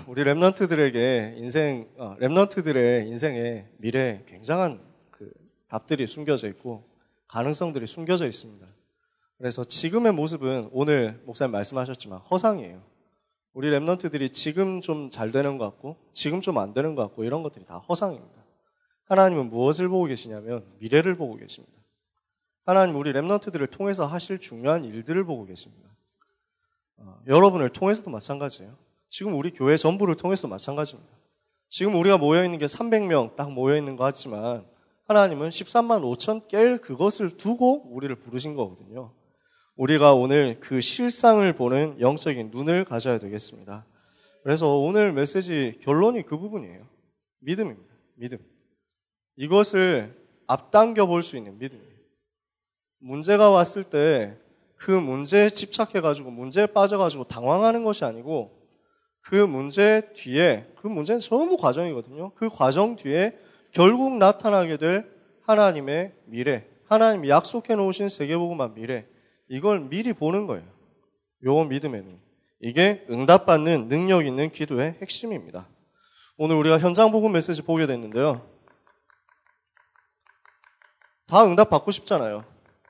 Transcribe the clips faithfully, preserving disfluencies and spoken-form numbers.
우리 랩런트들에게 인생, 어, 랩런트들의 인생에 미래에 굉장한 그 답들이 숨겨져 있고 가능성들이 숨겨져 있습니다. 그래서 지금의 모습은 오늘 목사님 말씀하셨지만 허상이에요. 우리 랩런트들이 지금 좀 잘 되는 것 같고 지금 좀 안 되는 것 같고 이런 것들이 다 허상입니다. 하나님은 무엇을 보고 계시냐면 미래를 보고 계십니다. 하나님 우리 랩런트들을 통해서 하실 중요한 일들을 보고 계십니다. 어, 여러분을 통해서도 마찬가지예요. 지금 우리 교회 전부를 통해서도 마찬가지입니다. 지금 우리가 모여있는 게 삼백 명 딱 모여있는 것 같지만 하나님은 십삼만 오천 깰 그것을 두고 우리를 부르신 거거든요. 우리가 오늘 그 실상을 보는 영적인 눈을 가져야 되겠습니다. 그래서 오늘 메시지 결론이 그 부분이에요. 믿음입니다. 믿음. 이것을 앞당겨 볼 수 있는 믿음이에요. 문제가 왔을 때 그 문제에 집착해가지고 문제에 빠져가지고 당황하는 것이 아니고 그 문제 뒤에, 그 문제는 전부 과정이거든요. 그 과정 뒤에 결국 나타나게 될 하나님의 미래, 하나님이 약속해 놓으신 세계복음화 미래, 이걸 미리 보는 거예요. 요 믿음의 눈. 이게 응답받는 능력 있는 기도의 핵심입니다. 오늘 우리가 현장복음 메시지 보게 됐는데요. 다 응답 받고 싶잖아요.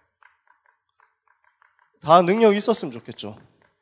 다 능력이 있었으면 좋겠죠.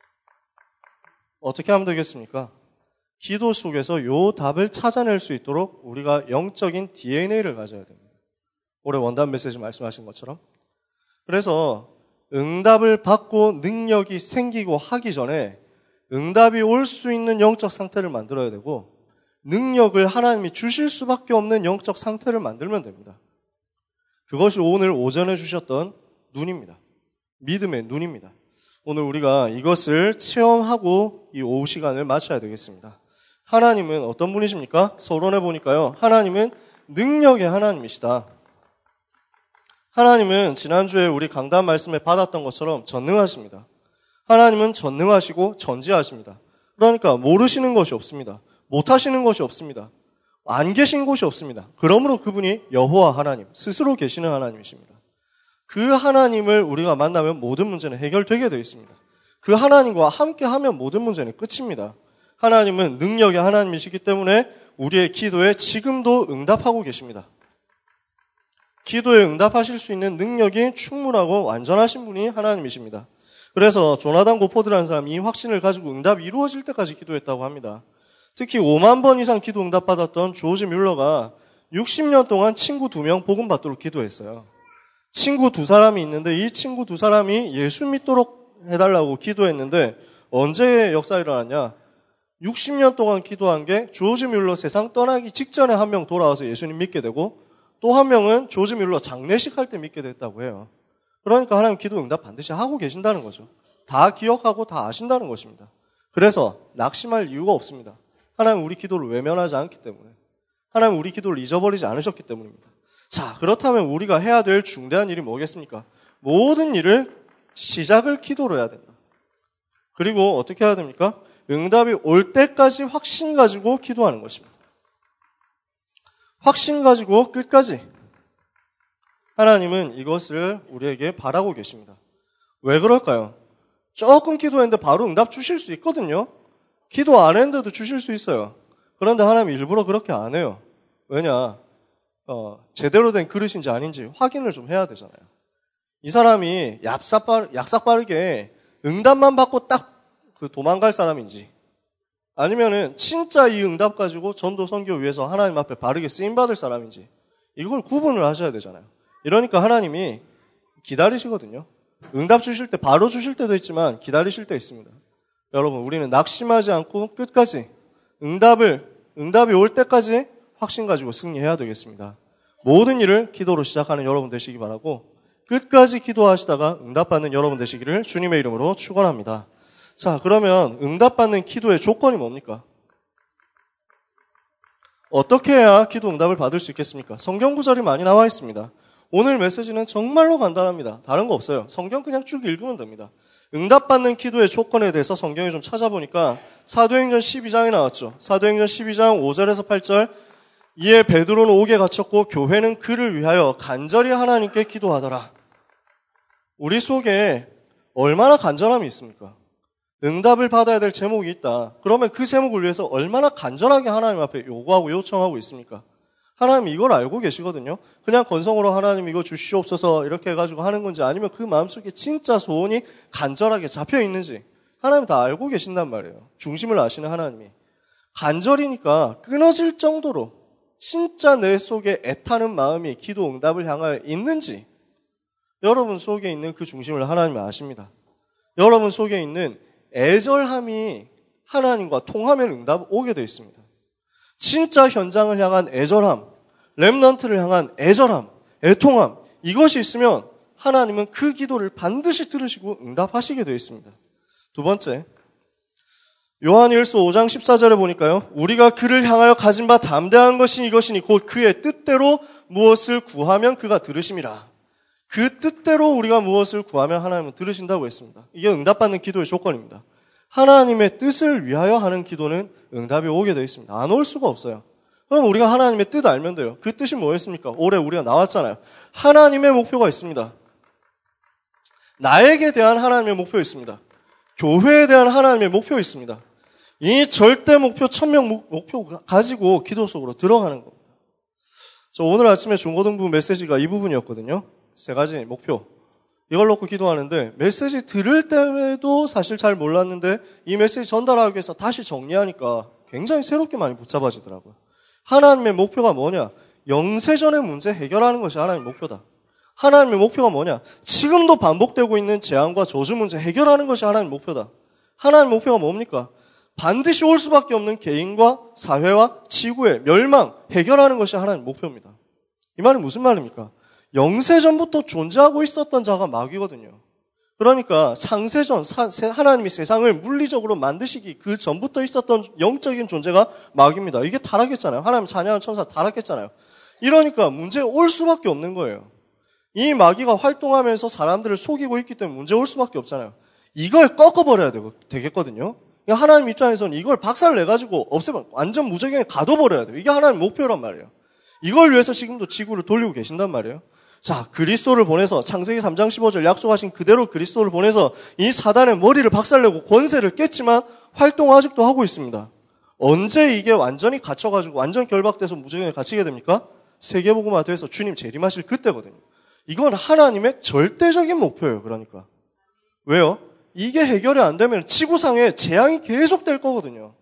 어떻게 하면 되겠습니까? 기도 속에서 요 답을 찾아낼 수 있도록 우리가 영적인 디엔에이를 가져야 됩니다. 올해 원단 메시지 말씀하신 것처럼. 그래서 응답을 받고 능력이 생기고 하기 전에 응답이 올 수 있는 영적 상태를 만들어야 되고 능력을 하나님이 주실 수밖에 없는 영적 상태를 만들면 됩니다. 그것이 오늘 오전에 주셨던 눈입니다. 믿음의 눈입니다. 오늘 우리가 이것을 체험하고 이 오후 시간을 마쳐야 되겠습니다. 하나님은 어떤 분이십니까? 서론에 보니까요. 하나님은 능력의 하나님이시다. 하나님은 지난주에 우리 강단 말씀에 받았던 것처럼 전능하십니다. 하나님은 전능하시고 전지하십니다. 그러니까 모르시는 것이 없습니다. 못하시는 것이 없습니다. 안 계신 곳이 없습니다. 그러므로 그분이 여호와 하나님, 스스로 계시는 하나님이십니다. 그 하나님을 우리가 만나면 모든 문제는 해결되게 되어 있습니다. 그 하나님과 함께하면 모든 문제는 끝입니다. 하나님은 능력의 하나님이시기 때문에 우리의 기도에 지금도 응답하고 계십니다. 기도에 응답하실 수 있는 능력이 충분하고 완전하신 분이 하나님이십니다. 그래서 조나단 고포드라는 사람이 이 확신을 가지고 응답이 이루어질 때까지 기도했다고 합니다. 특히 오만 번 이상 기도 응답받았던 조지 뮬러가 육십 년 동안 친구 두 명 복음 받도록 기도했어요. 친구 두 사람이 있는데 이 친구 두 사람이 예수 믿도록 해달라고 기도했는데 언제 역사가 일어났냐? 육십 년 동안 기도한 게 조지 뮬러 세상 떠나기 직전에 한 명 돌아와서 예수님 믿게 되고 또 한 명은 조지 뮬러 장례식 할 때 믿게 됐다고 해요. 그러니까 하나님 기도 응답 반드시 하고 계신다는 거죠. 다 기억하고 다 아신다는 것입니다. 그래서 낙심할 이유가 없습니다. 하나님 우리 기도를 외면하지 않기 때문에, 하나님 우리 기도를 잊어버리지 않으셨기 때문입니다. 자, 그렇다면 우리가 해야 될 중대한 일이 뭐겠습니까? 모든 일을 시작을 기도로 해야 된다. 그리고 어떻게 해야 됩니까? 응답이 올 때까지 확신 가지고 기도하는 것입니다. 확신 가지고 끝까지. 하나님은 이것을 우리에게 바라고 계십니다. 왜 그럴까요? 조금 기도했는데 바로 응답 주실 수 있거든요. 기도 안 했는데도 주실 수 있어요. 그런데 하나님이 일부러 그렇게 안 해요. 왜냐? 어, 제대로 된 그릇인지 아닌지 확인을 좀 해야 되잖아요. 이 사람이 얍삭 약삭 빠르게 응답만 받고 딱 그 도망갈 사람인지 아니면은 진짜 이 응답 가지고 전도 선교 위해서 하나님 앞에 바르게 쓰임받을 사람인지 이걸 구분을 하셔야 되잖아요. 이러니까 하나님이 기다리시거든요. 응답 주실 때 바로 주실 때도 있지만 기다리실 때 있습니다. 여러분 우리는 낙심하지 않고 끝까지 응답을 응답이 올 때까지 확신 가지고 승리해야 되겠습니다. 모든 일을 기도로 시작하는 여러분 되시기 바라고 끝까지 기도하시다가 응답받는 여러분 되시기를 주님의 이름으로 축원합니다. 자, 그러면 응답받는 기도의 조건이 뭡니까? 어떻게 해야 기도 응답을 받을 수 있겠습니까? 성경 구절이 많이 나와 있습니다. 오늘 메시지는 정말로 간단합니다. 다른 거 없어요. 성경 그냥 쭉 읽으면 됩니다. 응답받는 기도의 조건에 대해서 성경에 좀 찾아보니까 사도행전 십이 장에 나왔죠. 사도행전 십이 장 오 절에서 팔 절 이에 베드로는 옥에 갇혔고 교회는 그를 위하여 간절히 하나님께 기도하더라. 우리 속에 얼마나 간절함이 있습니까? 응답을 받아야 될 제목이 있다. 그러면 그 제목을 위해서 얼마나 간절하게 하나님 앞에 요구하고 요청하고 있습니까? 하나님 이걸 알고 계시거든요. 그냥 건성으로 하나님 이거 주시옵소서 이렇게 해가지고 하는 건지 아니면 그 마음속에 진짜 소원이 간절하게 잡혀 있는지 하나님 다 알고 계신단 말이에요. 중심을 아시는 하나님이. 간절이니까 끊어질 정도로 진짜 내 속에 애타는 마음이 기도 응답을 향하여 있는지 여러분 속에 있는 그 중심을 하나님이 아십니다. 여러분 속에 있는 애절함이 하나님과 통하면 응답 오게 되어 있습니다. 진짜 현장을 향한 애절함, 렘넌트를 향한 애절함, 애통함 이것이 있으면 하나님은 그 기도를 반드시 들으시고 응답하시게 되어 있습니다. 두 번째, 요한일서 오 장 십사 절에 보니까요. 우리가 그를 향하여 가진 바 담대한 것이 이것이니 곧 그의 뜻대로 무엇을 구하면 그가 들으심이라. 그 뜻대로 우리가 무엇을 구하면 하나님은 들으신다고 했습니다. 이게 응답받는 기도의 조건입니다. 하나님의 뜻을 위하여 하는 기도는 응답이 오게 되어 있습니다. 안 올 수가 없어요. 그럼 우리가 하나님의 뜻 알면 돼요. 그 뜻이 뭐였습니까? 올해 우리가 나왔잖아요. 하나님의 목표가 있습니다. 나에게 대한 하나님의 목표 있습니다. 교회에 대한 하나님의 목표 있습니다. 이 절대 목표, 천명 목표 가지고 기도 속으로 들어가는 겁니다. 저 오늘 아침에 중고등부 메시지가 이 부분이었거든요. 세 가지 목표. 이걸 놓고 기도하는데 메시지 들을 때에도 사실 잘 몰랐는데 이 메시지 전달하기 위해서 다시 정리하니까 굉장히 새롭게 많이 붙잡아지더라고요. 하나님의 목표가 뭐냐? 영세전의 문제 해결하는 것이 하나님의 목표다. 하나님의 목표가 뭐냐? 지금도 반복되고 있는 재앙과 저주 문제 해결하는 것이 하나님의 목표다. 하나님의 목표가 뭡니까? 반드시 올 수밖에 없는 개인과 사회와 지구의 멸망 해결하는 것이 하나님의 목표입니다. 이 말은 무슨 말입니까? 영세전부터 존재하고 있었던 자가 마귀거든요. 그러니까 창세전 하나님이 세상을 물리적으로 만드시기 그 전부터 있었던 영적인 존재가 마귀입니다. 이게 타락했잖아요. 하나님 찬양하는 천사 타락했잖아요. 이러니까 문제 올 수밖에 없는 거예요. 이 마귀가 활동하면서 사람들을 속이고 있기 때문에 문제 올 수밖에 없잖아요. 이걸 꺾어버려야 되겠거든요. 하나님 입장에서는 이걸 박살내가지고 없애면 완전 무적행에 가둬버려야 돼요. 이게 하나님 목표란 말이에요. 이걸 위해서 지금도 지구를 돌리고 계신단 말이에요. 자, 그리스도를 보내서 창세기 삼 장 십오 절 약속하신 그대로 그리스도를 보내서 이 사단의 머리를 박살내고 권세를 깼지만 활동을 아직도 하고 있습니다. 언제 이게 완전히 갇혀가지고 완전 결박돼서 무적행에 갇히게 됩니까? 세계복음화 돼서 주님 재림하실 그때거든요. 이건 하나님의 절대적인 목표예요. 그러니까. 왜요? 이게 해결이 안 되면 지구상에 재앙이 계속될 거거든요.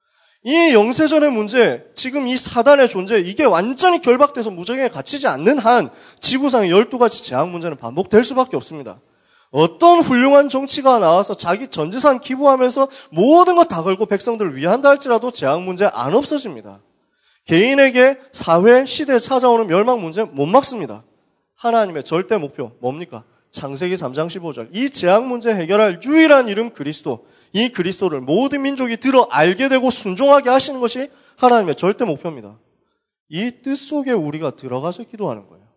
이 영세전의 문제, 지금 이 사단의 존재, 이게 완전히 결박돼서 무적행에 갇히지 않는 한 지구상의 열두 가지 재앙 문제는 반복될 수밖에 없습니다. 어떤 훌륭한 정치가 나와서 자기 전 재산 기부하면서 모든 것 다 걸고 백성들을 위한다 할지라도 재앙 문제 안 없어집니다. 개인에게 사회, 시대에 찾아오는 멸망 문제 못 막습니다. 하나님의 절대 목표 뭡니까? 창세기 삼 장 십오 절. 이 재앙 문제 해결할 유일한 이름 그리스도. 이 그리스도를 모든 민족이 들어 알게 되고 순종하게 하시는 것이 하나님의 절대 목표입니다. 이 뜻 속에 우리가 들어가서 기도하는 거예요.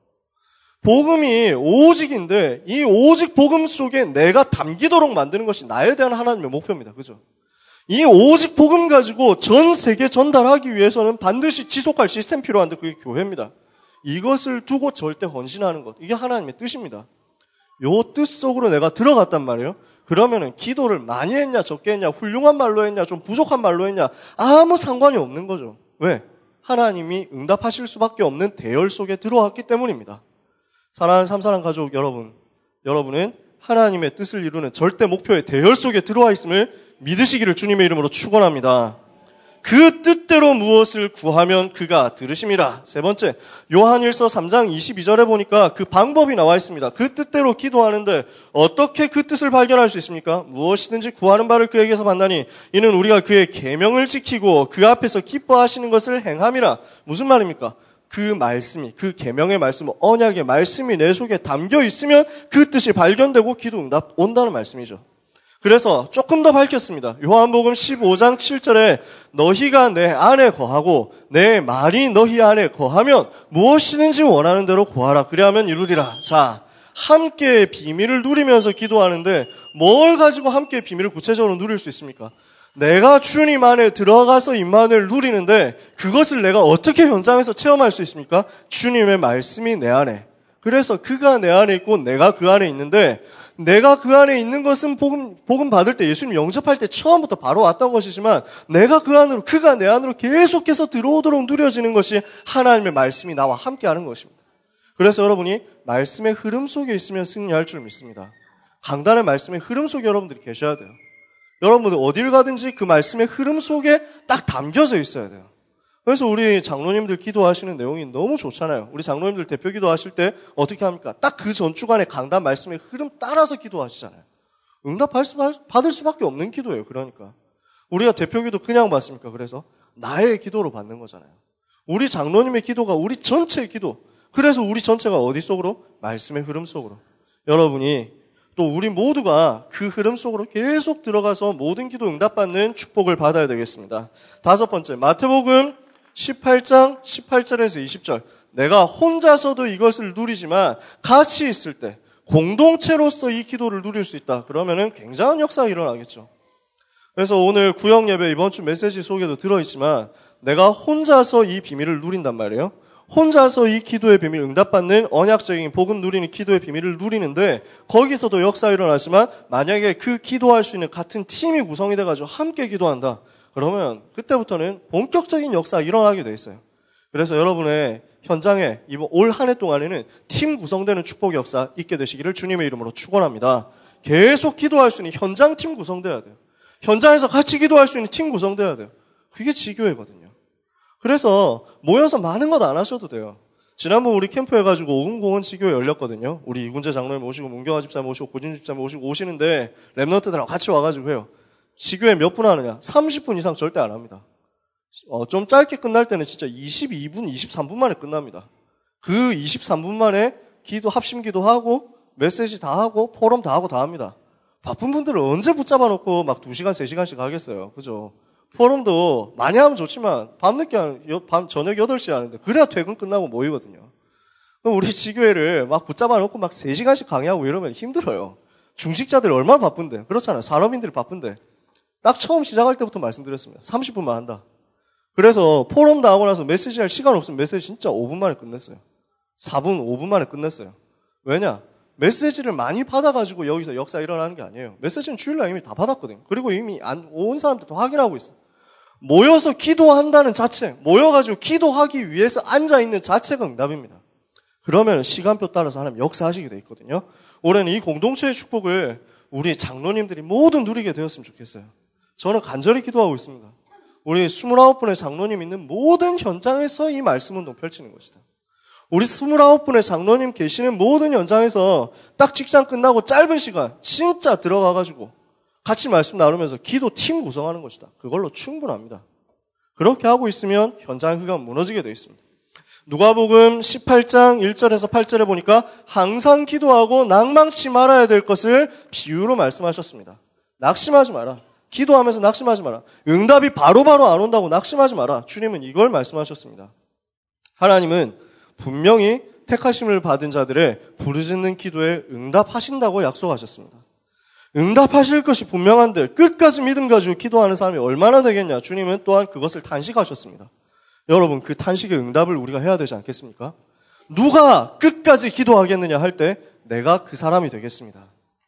복음이 오직인데 이 오직 복음 속에 내가 담기도록 만드는 것이 나에 대한 하나님의 목표입니다. 그죠? 이 오직 복음 가지고 전 세계 전달하기 위해서는 반드시 지속할 시스템 필요한데 그게 교회입니다. 이것을 두고 절대 헌신하는 것. 이게 하나님의 뜻입니다. 요 뜻 속으로 내가 들어갔단 말이에요. 그러면은 기도를 많이 했냐 적게 했냐 훌륭한 말로 했냐 좀 부족한 말로 했냐 아무 상관이 없는 거죠. 왜? 하나님이 응답하실 수밖에 없는 대열 속에 들어왔기 때문입니다. 사랑하는 삼사랑 가족 여러분, 여러분은 하나님의 뜻을 이루는 절대 목표의 대열 속에 들어와 있음을 믿으시기를 주님의 이름으로 축원합니다. 그 뜻대로 무엇을 구하면 그가 들으심이라. 세 번째, 요한일서 삼 장 이십이 절에 보니까 그 방법이 나와 있습니다. 그 뜻대로 기도하는데 어떻게 그 뜻을 발견할 수 있습니까? 무엇이든지 구하는 바를 그에게서 받나니 이는 우리가 그의 계명을 지키고 그 앞에서 기뻐하시는 것을 행함이라. 무슨 말입니까? 그 말씀이, 그 계명의 말씀, 언약의 말씀이 내 속에 담겨 있으면 그 뜻이 발견되고 기도 응답 온다는 말씀이죠. 그래서 조금 더 밝혔습니다. 요한복음 십오 장 칠 절에 너희가 내 안에 거하고 내 말이 너희 안에 거하면 무엇이든지 원하는 대로 구하라. 그리하면 이루리라. 자, 함께의 비밀을 누리면서 기도하는데 뭘 가지고 함께의 비밀을 구체적으로 누릴 수 있습니까? 내가 주님 안에 들어가서 임만을 누리는데 그것을 내가 어떻게 현장에서 체험할 수 있습니까? 주님의 말씀이 내 안에. 그래서 그가 내 안에 있고 내가 그 안에 있는데 내가 그 안에 있는 것은 복음, 복음 받을 때 예수님 영접할 때 처음부터 바로 왔던 것이지만 내가 그 안으로, 그가 내 안으로 계속해서 들어오도록 누려지는 것이 하나님의 말씀이 나와 함께하는 것입니다. 그래서 여러분이 말씀의 흐름 속에 있으면 승리할 줄 믿습니다. 강단의 말씀의 흐름 속에 여러분들이 계셔야 돼요. 여러분들 어딜 가든지 그 말씀의 흐름 속에 딱 담겨져 있어야 돼요. 그래서 우리 장로님들 기도하시는 내용이 너무 좋잖아요. 우리 장로님들 대표 기도하실 때 어떻게 합니까? 딱 그 전주간의 강단 말씀의 흐름 따라서 기도하시잖아요. 응답할 수, 받을 수밖에 없는 기도예요. 그러니까. 우리가 대표 기도 그냥 받습니까? 그래서 나의 기도로 받는 거잖아요. 우리 장로님의 기도가 우리 전체의 기도. 그래서 우리 전체가 어디 속으로? 말씀의 흐름 속으로. 여러분이 또 우리 모두가 그 흐름 속으로 계속 들어가서 모든 기도 응답받는 축복을 받아야 되겠습니다. 다섯 번째, 마태복음 십팔 장 십팔 절에서 이십 절. 내가 혼자서도 이것을 누리지만 같이 있을 때 공동체로서 이 기도를 누릴 수 있다. 그러면은 굉장한 역사가 일어나겠죠. 그래서 오늘 구역 예배 이번 주 메시지 속에도 들어있지만 내가 혼자서 이 비밀을 누린단 말이에요. 혼자서 이 기도의 비밀 응답받는 언약적인 복음 누리는 기도의 비밀을 누리는데 거기서도 역사가 일어나지만 만약에 그 기도할 수 있는 같은 팀이 구성이 돼가지고 함께 기도한다. 그러면 그때부터는 본격적인 역사가 일어나게 돼 있어요. 그래서 여러분의 현장에 이번 올 한 해 동안에는 팀 구성되는 축복 역사 있게 되시기를 주님의 이름으로 축원합니다. 계속 기도할 수 있는 현장 팀 구성돼야 돼요. 현장에서 같이 기도할 수 있는 팀 구성돼야 돼요. 그게 지교회거든요. 그래서 모여서 많은 것 안 하셔도 돼요. 지난번 우리 캠프 해가지고 오금공원 지교회 열렸거든요. 우리 이군재 장로님 오시고 문경화 집사님 오시고 고진 집사님 오시고 오시는데 랩런트들하고 같이 와가지고 해요. 지교회 몇 분 하느냐? 삼십 분 이상 절대 안 합니다. 어, 좀 짧게 끝날 때는 진짜 이십이 분, 이십삼 분 만에 끝납니다. 그 이십삼 분 만에 기도, 합심 기도하고, 메시지 다 하고, 포럼 다 하고 다 합니다. 바쁜 분들은 언제 붙잡아 놓고 막 두 시간, 세 시간씩 하겠어요. 그죠? 포럼도 많이 하면 좋지만, 밤늦게 하는, 밤, 저녁 여덟 시에 하는데, 그래야 퇴근 끝나고 모이거든요. 그럼 우리 지교회를 막 붙잡아 놓고 막 세 시간씩 강의하고 이러면 힘들어요. 중식자들 얼마나 바쁜데. 그렇잖아요. 산업인들이 바쁜데. 딱 처음 시작할 때부터 말씀드렸습니다. 삼십 분만 한다. 그래서 포럼 다 하고 나서 메시지 할 시간 없으면 메시지 진짜 오 분 만에 끝냈어요. 사 분, 오 분 만에 끝냈어요. 왜냐? 메시지를 많이 받아가지고 여기서 역사 일어나는 게 아니에요. 메시지는 주일날 이미 다 받았거든요. 그리고 이미 안, 온 사람들도 확인하고 있어요. 모여서 기도한다는 자체, 모여가지고 기도하기 위해서 앉아있는 자체가 응답입니다. 그러면 시간표 따라서 하나님 역사하시게 돼 있거든요. 올해는 이 공동체의 축복을 우리 장로님들이 모두 누리게 되었으면 좋겠어요. 저는 간절히 기도하고 있습니다. 우리 이십구 분의 장로님 있는 모든 현장에서 이 말씀 운동 펼치는 것이다. 우리 이십구 분의 장로님 계시는 모든 현장에서 딱 직장 끝나고 짧은 시간 진짜 들어가가지고 같이 말씀 나누면서 기도 팀 구성하는 것이다. 그걸로 충분합니다. 그렇게 하고 있으면 현장 흐가 무너지게 되어 있습니다. 누가복음 십팔 장 일 절에서 팔 절에 보니까 항상 기도하고 낙망치 말아야 될 것을 비유로 말씀하셨습니다. 낙심하지 마라. 기도하면서 낙심하지 마라. 응답이 바로바로 안 온다고 낙심하지 마라. 주님은 이걸 말씀하셨습니다. 하나님은 분명히 택하심을 받은 자들의 부르짖는 기도에 응답하신다고 약속하셨습니다. 응답하실 것이 분명한데 끝까지 믿음 가지고 기도하는 사람이 얼마나 되겠냐. 주님은 또한 그것을 탄식하셨습니다. 여러분, 그 탄식의 응답을 우리가 해야 되지 않겠습니까? 누가 끝까지 기도하겠느냐 할 때 내가 그 사람이 되겠습니다.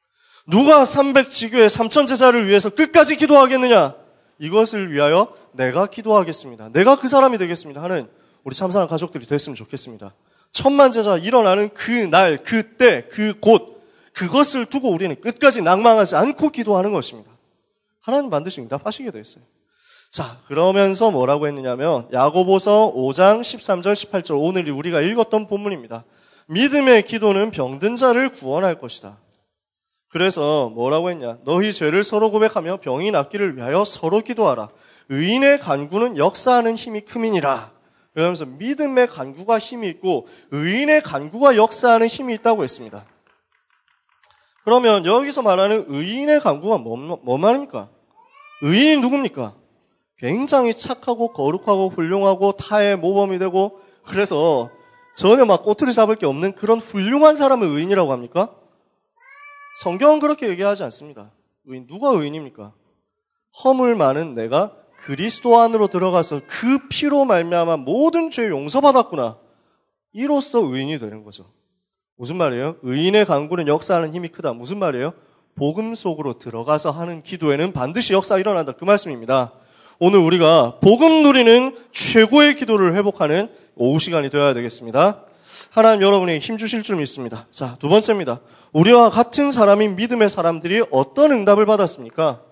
누가 삼백 지교의 삼천 제자를 위해서 끝까지 기도하겠느냐? 이것을 위하여 내가 기도하겠습니다. 내가 그 사람이 되겠습니다 하는 우리 참사랑 가족들이 됐으면 좋겠습니다. 천만 제자 일어나는 그 날, 그 때, 그 곳, 그것을 두고 우리는 끝까지 낭망하지 않고 기도하는 것입니다. 하나님 반드시 응답하시게 돼 있어요. 자, 그러면서 뭐라고 했느냐면 야고보서 오 장 십삼 절 십팔 절 오늘 우리가 읽었던 본문입니다. 믿음의 기도는 병든 자를 구원할 것이다. 그래서 뭐라고 했냐? 너희 죄를 서로 고백하며 병이 낫기를 위하여 서로 기도하라. 의인의 간구는 역사하는 힘이 크민이라. 그러면서 믿음의 간구가 힘이 있고 의인의 간구가 역사하는 힘이 있다고 했습니다. 그러면 여기서 말하는 의인의 간구가 뭐, 뭐 말입니까? 의인이 누굽니까? 굉장히 착하고 거룩하고 훌륭하고 타의 모범이 되고 그래서 전혀 막 꼬투리 잡을 게 없는 그런 훌륭한 사람을 의인이라고 합니까? 성경은 그렇게 얘기하지 않습니다. 의인, 누가 의인입니까? 허물 많은 내가 그리스도 안으로 들어가서 그 피로 말미암아 모든 죄 용서받았구나. 이로써 의인이 되는 거죠. 무슨 말이에요? 의인의 간구는 역사하는 힘이 크다. 무슨 말이에요? 복음 속으로 들어가서 하는 기도에는 반드시 역사 일어난다. 그 말씀입니다. 오늘 우리가 복음 누리는 최고의 기도를 회복하는 오후 시간이 되어야 되겠습니다. 하나님 여러분에게 힘 주실 줄 믿습니다. 자, 두 번째입니다. 우리와 같은 사람인 믿음의 사람들이 어떤 응답을 받았습니까?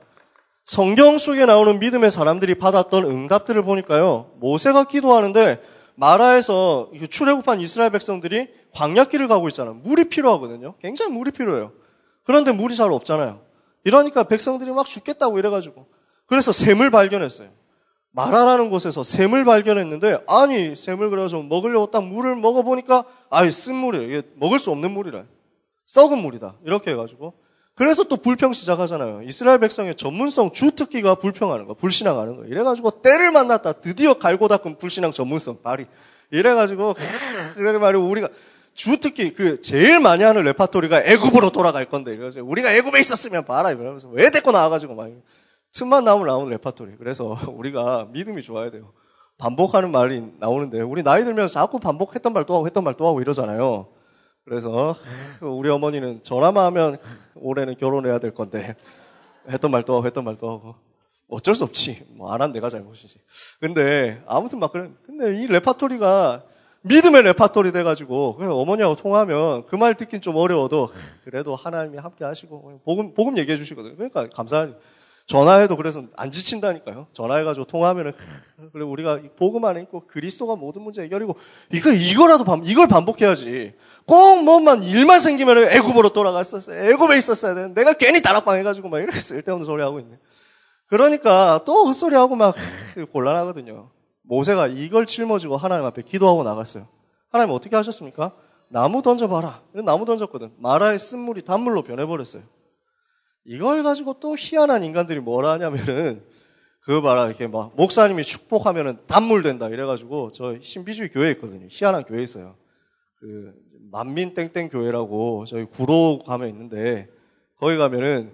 성경 속에 나오는 믿음의 사람들이 받았던 응답들을 보니까요. 모세가 기도하는데 마라에서 출애굽한 이스라엘 백성들이 광야길을 가고 있잖아요. 물이 필요하거든요. 굉장히 물이 필요해요. 그런데 물이 잘 없잖아요. 이러니까 백성들이 막 죽겠다고 이래가지고 그래서 샘을 발견했어요. 마라라는 곳에서 샘을 발견했는데 아니 샘을 그래가지고 먹으려고 딱 물을 먹어보니까 아이 쓴 물이에요. 이게 먹을 수 없는 물이라. 썩은 물이다. 이렇게 해가지고 그래서 또 불평 시작하잖아요. 이스라엘 백성의 전문성 주특기가 불평하는 거, 불신앙하는 거. 이래가지고 때를 만났다. 드디어 갈고 닦은 불신앙 전문성 발휘. 이래가지고 그렇게 말이고 우리가 주특기 그 제일 많이 하는 레파토리가 애굽으로 돌아갈 건데 이러죠. 우리가 애굽에 있었으면 봐라 이러면서 왜 데리고 나와가지고 막 틈만 나오면 나오는 레파토리. 그래서 우리가 믿음이 좋아야 돼요. 반복하는 말이 나오는데 우리 나이 들면서 자꾸 반복했던 말 또 하고 했던 말 또 하고 이러잖아요. 그래서 우리 어머니는 전화만 하면 올해는 결혼해야 될 건데 했던 말 또 하고 했던 말 또 하고 어쩔 수 없지. 뭐 안 한 내가 잘못이지. 근데 아무튼 막 그래. 근데 이 레파토리가 믿음의 레파토리 돼가지고 그냥 어머니하고 통화하면 그 말 듣긴 좀 어려워도 그래도 하나님이 함께 하시고 복음 복음 얘기해 주시거든요. 그러니까 감사하죠. 전화해도 그래서 안 지친다니까요. 전화해가지고 통화하면은 그래 우리가 복음 안에 있고 그리스도가 모든 문제 해결이고 이걸 이거라도 반 이걸 반복해야지. 꼭 뭐만 일만 생기면은 애굽으로 돌아갔었어요. 애굽에 있었어야 되는데 내가 괜히 다락방 해가지고 막 이렇게 쓸데없는 소리 하고 있네. 그러니까 또 헛소리 하고 막 곤란하거든요. 모세가 이걸 짊어지고 하나님 앞에 기도하고 나갔어요. 하나님 어떻게 하셨습니까? 나무 던져봐라. 나무 던졌거든. 마라의 쓴물이 단물로 변해버렸어요. 이걸 가지고 또 희한한 인간들이 뭐라 하냐면은 그거 봐라 이렇게 막 목사님이 축복하면은 단물 된다 이래가지고 저 신비주의 교회에 있거든요. 희한한 교회에 있어요. 그 만민 땡땡 교회라고 저희 구로 가면 있는데 거기 가면은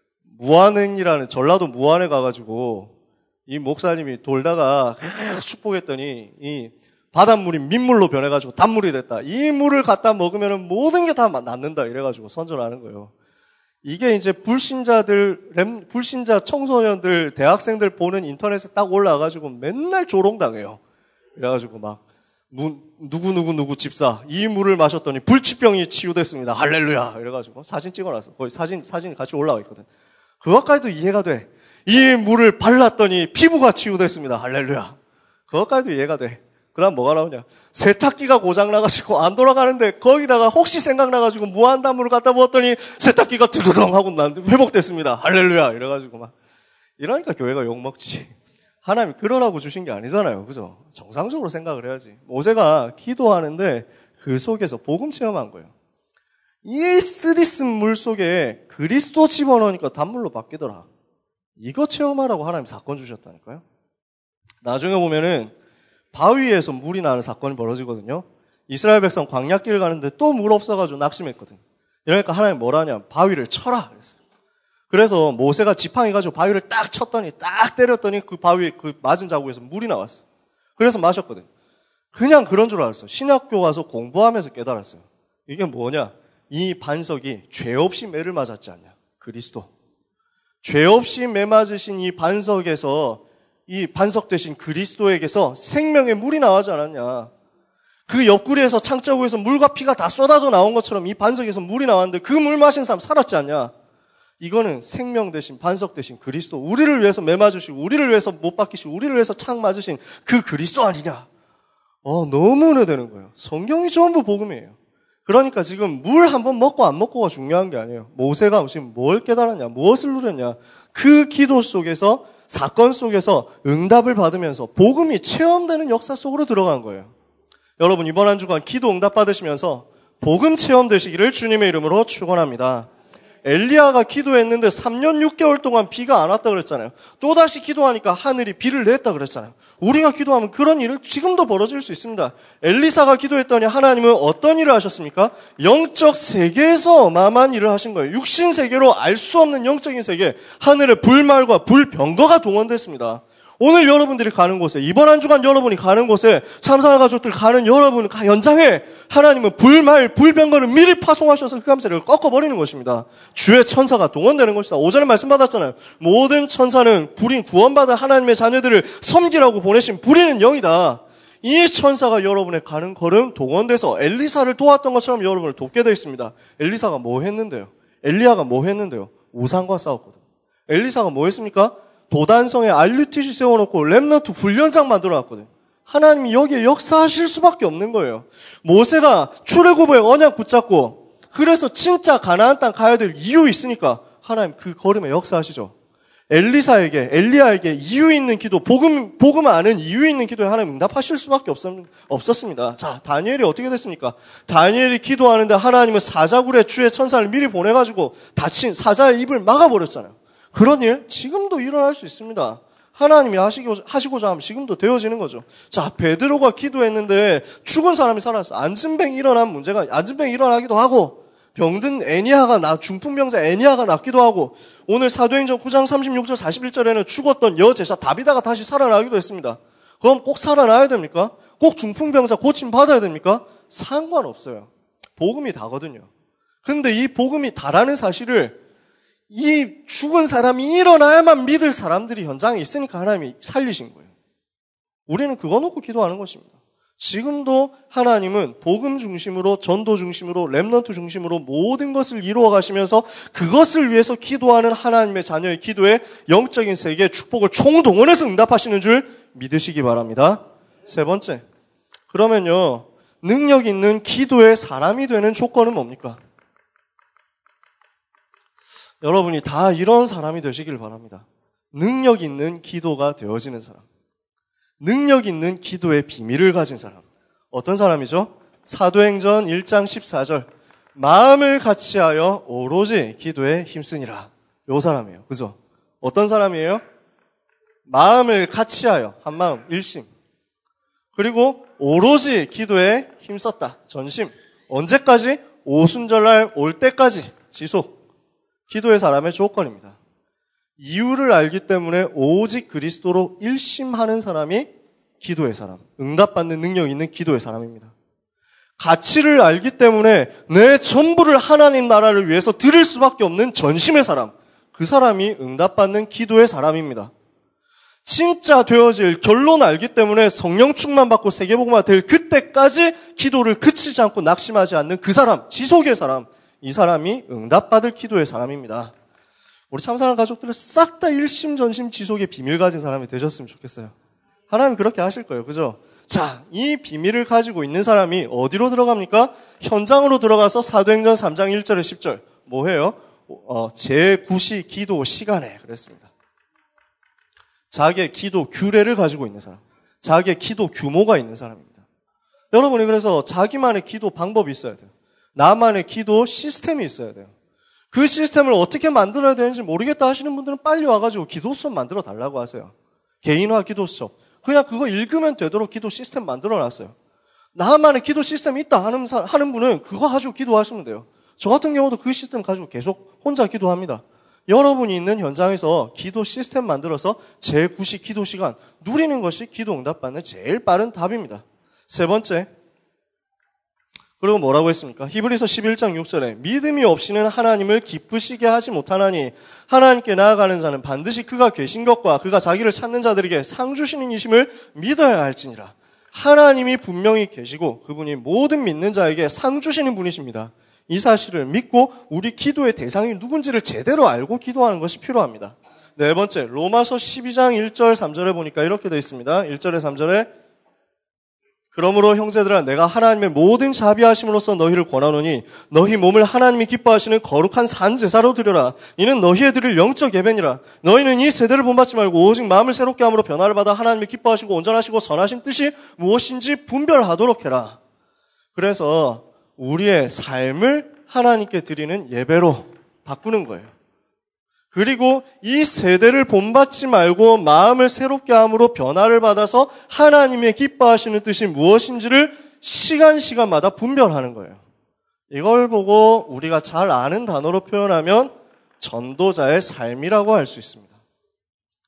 무안행이라는 전라도 무안에 가가지고 이 목사님이 돌다가 축복했더니 이 바닷물이 민물로 변해가지고 단물이 됐다. 이 물을 갖다 먹으면은 모든 게 다 낫는다 이래가지고 선전을 하는 거예요. 이게 이제 불신자들, 불신자 청소년들, 대학생들 보는 인터넷에 딱 올라와가지고 맨날 조롱당해요. 그래가지고 막, 누구누구누구 집사, 이 물을 마셨더니 불치병이 치유됐습니다. 할렐루야. 이래가지고 사진 찍어놨어. 거기 사진, 사진이 같이 올라와 있거든. 그것까지도 이해가 돼. 이 물을 발랐더니 피부가 치유됐습니다. 할렐루야. 그것까지도 이해가 돼. 그 다음 뭐가 나오냐. 세탁기가 고장나가지고 안 돌아가는데 거기다가 혹시 생각나가지고 무한단물을 갖다 부었더니 세탁기가 두두덩 하고 난 회복됐습니다. 할렐루야. 이래가지고 막. 이러니까 교회가 욕먹지. 하나님이 그러라고 주신 게 아니잖아요. 그죠? 정상적으로 생각을 해야지. 모세가 기도하는데 그 속에서 복음 체험한 거예요. 이 쓰디쓴 물 속에 그리스도 집어넣으니까 단물로 바뀌더라. 이거 체험하라고 하나님 사건 주셨다니까요. 나중에 보면은 바위에서 물이 나는 사건이 벌어지거든요. 이스라엘 백성 광야길 가는데 또 물 없어가지고 낙심했거든요. 이러니까 하나님 뭐라 하냐. 바위를 쳐라. 그랬어요. 그래서 모세가 지팡이 가지고 바위를 딱 쳤더니 딱 때렸더니 그 바위 그 맞은 자국에서 물이 나왔어. 그래서 마셨거든요. 그냥 그런 줄 알았어요. 신학교 가서 공부하면서 깨달았어요. 이게 뭐냐. 이 반석이 죄 없이 매를 맞았지 않냐. 그리스도. 죄 없이 매 맞으신 이 반석에서 이 반석 대신 그리스도에게서 생명의 물이 나오지 않았냐. 그 옆구리에서 창자국에서 물과 피가 다 쏟아져 나온 것처럼 이 반석에서 물이 나왔는데 그 물 마신 사람 살았지 않냐. 이거는 생명 대신 반석 대신 그리스도. 우리를 위해서 매 맞으시고 우리를 위해서 못 박히시고 우리를 위해서 창 맞으신 그 그리스도 아니냐. 어, 너무 은혜되는 거예요. 성경이 전부 복음이에요. 그러니까 지금 물 한 번 먹고 안 먹고가 중요한 게 아니에요. 모세가 지금 뭘 깨달았냐, 무엇을 누렸냐. 그 기도 속에서, 사건 속에서 응답을 받으면서 복음이 체험되는 역사 속으로 들어간 거예요. 여러분 이번 한 주간 기도 응답 받으시면서 복음 체험되시기를 주님의 이름으로 축원합니다. 엘리야가 기도했는데 삼 년 육 개월 동안 비가 안 왔다 그랬잖아요. 또다시 기도하니까 하늘이 비를 냈다 그랬잖아요. 우리가 기도하면 그런 일을 지금도 벌어질 수 있습니다. 엘리사가 기도했더니 하나님은 어떤 일을 하셨습니까? 영적 세계에서 어마어마한 일을 하신 거예요. 육신 세계로 알 수 없는 영적인 세계, 하늘의 불말과 불병거가 동원됐습니다. 오늘 여러분들이 가는 곳에, 이번 한 주간 여러분이 가는 곳에, 참사랑 가족들 가는 여러분 현장에 하나님은 불말, 불병거를 미리 파송하셔서 흑암세력을 꺾어버리는 것입니다. 주의 천사가 동원되는 것이다. 오전에 말씀 받았잖아요. 모든 천사는 불인 구원받은 하나님의 자녀들을 섬기라고 보내신 불이는 영이다. 이 천사가 여러분의 가는 걸음 동원돼서 엘리사를 도왔던 것처럼 여러분을 돕게 되어 있습니다. 엘리사가 뭐 했는데요? 엘리야가 뭐 했는데요? 우상과 싸웠거든요. 엘리사가 뭐 했습니까? 도단성에 알류티시 세워놓고 렘넌트 훈련장 만들어놨거든요. 하나님이 여기에 역사하실 수밖에 없는 거예요. 모세가 출애굽의 언약 붙잡고 그래서 진짜 가나안 땅 가야 될 이유 있으니까 하나님 그 걸음에 역사하시죠. 엘리사에게, 엘리야에게 이유 있는 기도, 복음, 복음 아는 이유 있는 기도에 하나님 응답하실 수밖에 없, 없었습니다. 자, 다니엘이 어떻게 됐습니까? 다니엘이 기도하는데 하나님은 사자굴에 주의 천사를 미리 보내가지고 다친 사자의 입을 막아버렸잖아요. 그런 일 지금도 일어날 수 있습니다. 하나님이 하시고, 하시고자 하면 지금도 되어지는 거죠. 자, 베드로가 기도했는데 죽은 사람이 살았어. 안진뱅이 일어난 문제가, 안진뱅이 일어나기도 하고, 병든 애니아가 나, 중풍병자 애니아가 낫기도 하고, 오늘 사도행전 구 장 삼십육 절 사십일 절에는 죽었던 여제사 다비다가 다시 살아나기도 했습니다. 그럼 꼭 살아나야 됩니까? 꼭 중풍병자 고침 받아야 됩니까? 상관없어요. 복음이 다거든요. 근데 이 복음이 다라는 사실을 이 죽은 사람이 일어나야만 믿을 사람들이 현장에 있으니까 하나님이 살리신 거예요. 우리는 그거 놓고 기도하는 것입니다. 지금도 하나님은 복음 중심으로, 전도 중심으로, 렘넌트 중심으로 모든 것을 이루어 가시면서 그것을 위해서 기도하는 하나님의 자녀의 기도에 영적인 세계의 축복을 총동원해서 응답하시는 줄 믿으시기 바랍니다. 세 번째, 그러면요, 능력 있는 기도의 사람이 되는 조건은 뭡니까? 여러분이 다 이런 사람이 되시길 바랍니다. 능력 있는 기도가 되어지는 사람. 능력 있는 기도의 비밀을 가진 사람. 어떤 사람이죠? 사도행전 일 장 십사 절. 마음을 같이하여 오로지 기도에 힘쓰니라. 요 사람이에요. 그죠? 어떤 사람이에요? 마음을 같이하여, 한마음, 일심. 그리고 오로지 기도에 힘썼다. 전심. 언제까지? 오순절날 올 때까지 지속. 기도의 사람의 조건입니다. 이유를 알기 때문에 오직 그리스도로 일심하는 사람이 기도의 사람, 응답받는 능력 있는 기도의 사람입니다. 가치를 알기 때문에 내 전부를 하나님 나라를 위해서 드릴 수밖에 없는 전심의 사람, 그 사람이 응답받는 기도의 사람입니다. 진짜 되어질 결론 알기 때문에 성령 충만 받고 세계복음화 될 그때까지 기도를 그치지 않고 낙심하지 않는 그 사람, 지속의 사람, 이 사람이 응답받을 기도의 사람입니다. 우리 참사랑 가족들은 싹 다 일심전심 지속의 비밀 가진 사람이 되셨으면 좋겠어요. 하나님 그렇게 하실 거예요. 그죠? 자, 이 비밀을 가지고 있는 사람이 어디로 들어갑니까? 현장으로 들어가서 사도행전 삼 장 일 절에 십 절. 뭐 해요? 어, 제구 시 기도 시간에 그랬습니다. 자기의 기도 규례를 가지고 있는 사람. 자기의 기도 규모가 있는 사람입니다. 여러분이 그래서 자기만의 기도 방법이 있어야 돼요. 나만의 기도 시스템이 있어야 돼요. 그 시스템을 어떻게 만들어야 되는지 모르겠다 하시는 분들은 빨리 와가지고 기도 수업 만들어 달라고 하세요. 개인화 기도 수업. 그냥 그거 읽으면 되도록 기도 시스템 만들어 놨어요. 나만의 기도 시스템이 있다 하는, 하는 분은 그거 가지고 기도하시면 돼요. 저 같은 경우도 그 시스템 가지고 계속 혼자 기도합니다. 여러분이 있는 현장에서 기도 시스템 만들어서 제구 시 기도 시간 누리는 것이 기도 응답받는 제일 빠른 답입니다. 세 번째, 그리고 뭐라고 했습니까? 히브리서 십일 장 육 절에 믿음이 없이는 하나님을 기쁘시게 하지 못하나니 하나님께 나아가는 자는 반드시 그가 계신 것과 그가 자기를 찾는 자들에게 상 주시는 이심을 믿어야 할지니라. 하나님이 분명히 계시고 그분이 모든 믿는 자에게 상 주시는 분이십니다. 이 사실을 믿고 우리 기도의 대상이 누군지를 제대로 알고 기도하는 것이 필요합니다. 네 번째, 로마서 십이 장 일 절 삼 절에 보니까 이렇게 되어 있습니다. 일 절에 삼 절에 그러므로 형제들아 내가 하나님의 모든 자비하심으로써 너희를 권하노니 너희 몸을 하나님이 기뻐하시는 거룩한 산 제사로 드려라. 이는 너희의 드릴 영적 예배니라. 너희는 이 세대를 본받지 말고 오직 마음을 새롭게 함으로 변화를 받아 하나님이 기뻐하시고 온전하시고 선하신 뜻이 무엇인지 분별하도록 해라. 그래서 우리의 삶을 하나님께 드리는 예배로 바꾸는 거예요. 그리고 이 세대를 본받지 말고 마음을 새롭게 함으로 변화를 받아서 하나님의 기뻐하시는 뜻이 무엇인지를 시간시간마다 분별하는 거예요. 이걸 보고 우리가 잘 아는 단어로 표현하면 전도자의 삶이라고 할 수 있습니다.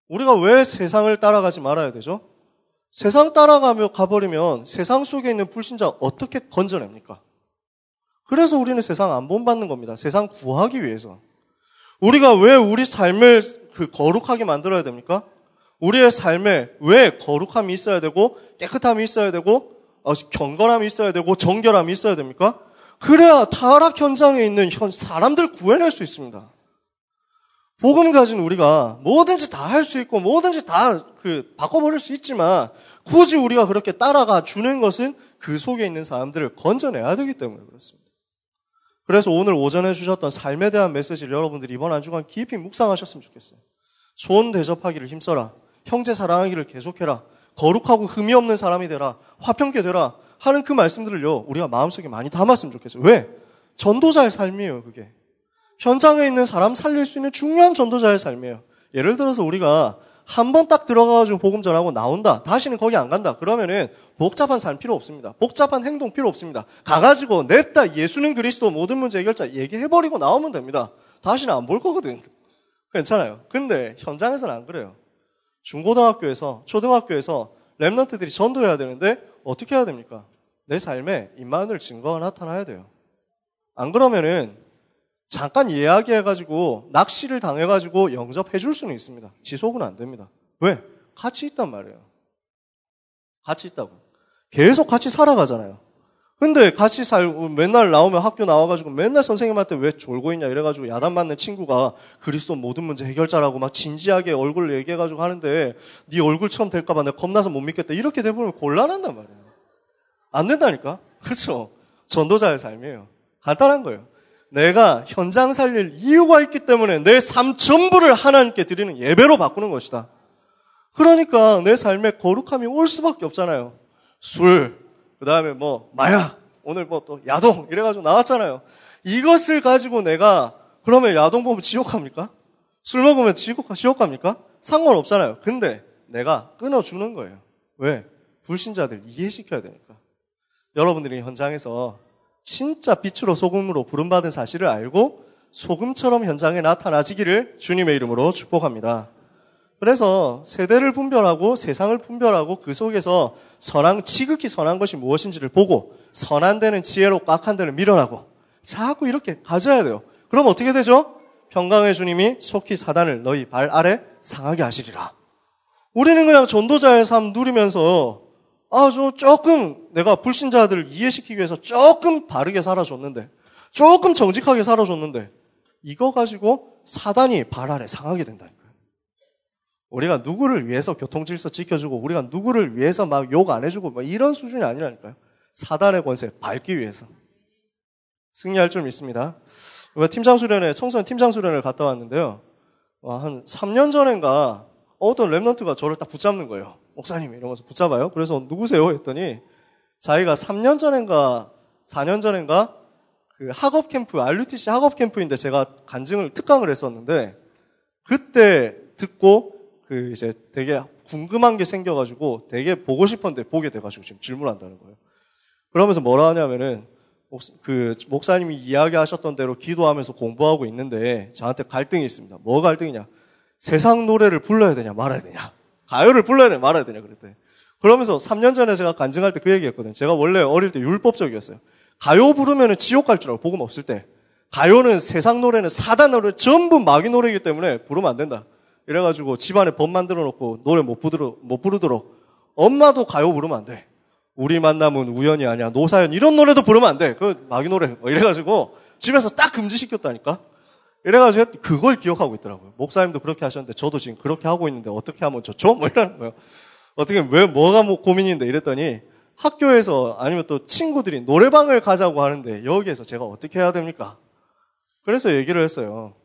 우리가 왜 세상을 따라가지 말아야 되죠? 세상 따라가며 가버리면 세상 속에 있는 불신자 어떻게 건져냅니까? 그래서 우리는 세상 안 본받는 겁니다. 세상 구하기 위해서. 우리가 왜 우리 삶을 그 거룩하게 만들어야 됩니까? 우리의 삶에 왜 거룩함이 있어야 되고 깨끗함이 있어야 되고 경건함이 있어야 되고 정결함이 있어야 됩니까? 그래야 타락 현장에 있는 사람들 구해낼 수 있습니다. 복음 가진 우리가 뭐든지 다 할 수 있고 뭐든지 다 그 바꿔버릴 수 있지만 굳이 우리가 그렇게 따라가 주는 것은 그 속에 있는 사람들을 건져내야 되기 때문에 그렇습니다. 그래서 오늘 오전에 주셨던 삶에 대한 메시지를 여러분들이 이번 한 주간 깊이 묵상하셨으면 좋겠어요. 손 대접하기를 힘써라. 형제 사랑하기를 계속해라. 거룩하고 흠이 없는 사람이 되라. 화평케 되라. 하는 그 말씀들을요, 우리가 마음속에 많이 담았으면 좋겠어요. 왜? 전도자의 삶이에요, 그게. 현장에 있는 사람 살릴 수 있는 중요한 전도자의 삶이에요. 예를 들어서 우리가 한 번 딱 들어가가지고 복음 전하고 나온다. 다시는 거기 안 간다. 그러면은 복잡한 삶 필요 없습니다. 복잡한 행동 필요 없습니다. 가가지고 냅다 예수는 그리스도 모든 문제 해결자 얘기해버리고 나오면 됩니다. 다시는 안 볼 거거든. 괜찮아요. 근데 현장에서는 안 그래요. 중고등학교에서, 초등학교에서 랩런트들이 전도해야 되는데 어떻게 해야 됩니까? 내 삶에 임마누엘 증거가 나타나야 돼요. 안 그러면은 잠깐 이야기해가지고 낚시를 당해가지고 영접해줄 수는 있습니다. 지속은 안 됩니다. 왜? 같이 있단 말이에요. 같이 있다고. 계속 같이 살아가잖아요. 근데 같이 살, 맨날 나오면 학교 나와가지고 맨날 선생님한테 왜 졸고 있냐 이래가지고 야단 맞는 친구가 그리스도 모든 문제 해결자라고 막 진지하게 얼굴 얘기해가지고 하는데 네 얼굴처럼 될까봐 내가 겁나서 못 믿겠다. 이렇게 돼버리면 곤란한단 말이에요. 안 된다니까? 그렇죠? 전도자의 삶이에요. 간단한 거예요. 내가 현장 살릴 이유가 있기 때문에 내 삶 전부를 하나님께 드리는 예배로 바꾸는 것이다. 그러니까 내 삶에 거룩함이 올 수밖에 없잖아요. 술, 그 다음에 뭐 마약, 오늘 뭐 또 야동 이래가지고 나왔잖아요. 이것을 가지고 내가 그러면 야동 보면 지옥 갑니까? 술 먹으면 지옥, 지옥 갑니까? 상관없잖아요. 근데 내가 끊어주는 거예요. 왜? 불신자들 이해시켜야 되니까. 여러분들이 현장에서 진짜 빛으로 소금으로 부름받은 사실을 알고 소금처럼 현장에 나타나시기를 주님의 이름으로 축복합니다. 그래서 세대를 분별하고 세상을 분별하고 그 속에서 선한, 지극히 선한 것이 무엇인지를 보고 선한 데는 지혜로 악한 데는 밀어나고 자꾸 이렇게 가져야 돼요. 그럼 어떻게 되죠? 평강의 주님이 속히 사단을 너희 발 아래 상하게 하시리라. 우리는 그냥 전도자의 삶 누리면서 아주 조금 내가 불신자들을 이해시키기 위해서 조금 바르게 살아줬는데 조금 정직하게 살아줬는데 이거 가지고 사단이 발 아래 상하게 된다니까요. 우리가 누구를 위해서 교통질서 지켜주고 우리가 누구를 위해서 막 욕 안 해주고 막 이런 수준이 아니라니까요. 사단의 권세 밟기 위해서 승리할 줄 믿습니다. 팀장 수련회, 청소년 팀장 수련회를 갔다 왔는데요. 한 삼 년 전인가 어떤 랩런트가 저를 딱 붙잡는 거예요. 목사님 이러면서 붙잡아요. 그래서 누구세요? 했더니 자기가 삼 년 전인가 사 년 전인가 그 학업 캠프, 알유티씨 학업 캠프인데 제가 간증을 특강을 했었는데 그때 듣고 그 이제 되게 궁금한 게 생겨가지고 되게 보고 싶었는데 보게 돼가지고 지금 질문한다는 거예요. 그러면서 뭐라 하냐면은 그 목사님이 이야기하셨던 대로 기도하면서 공부하고 있는데 저한테 갈등이 있습니다. 뭐 갈등이냐? 세상 노래를 불러야 되냐 말아야 되냐? 가요를 불러야 되냐 말아야 되냐 그랬대. 그러면서 삼 년 전에 제가 간증할 때 그 얘기했거든요. 제가 원래 어릴 때 율법적이었어요. 가요 부르면은 지옥 갈 줄 알고 복음 없을 때. 가요는 세상 노래는 사단 노래 전부 마귀 노래이기 때문에 부르면 안 된다. 이래가지고 집안에 법 만들어 놓고 노래 못 부르도록, 못 부르도록 엄마도 가요 부르면 안 돼. 우리 만남은 우연이 아니야. 노사연 이런 노래도 부르면 안 돼. 그 마귀 노래. 이래가지고 집에서 딱 금지시켰다니까. 이래가지고 그걸 기억하고 있더라고요. 목사님도 그렇게 하셨는데 저도 지금 그렇게 하고 있는데 어떻게 하면 좋죠? 뭐 이러는 거예요. 어떻게 왜 뭐가 뭐 고민인데 이랬더니 학교에서 아니면 또 친구들이 노래방을 가자고 하는데 여기에서 제가 어떻게 해야 됩니까? 그래서 얘기를 했어요.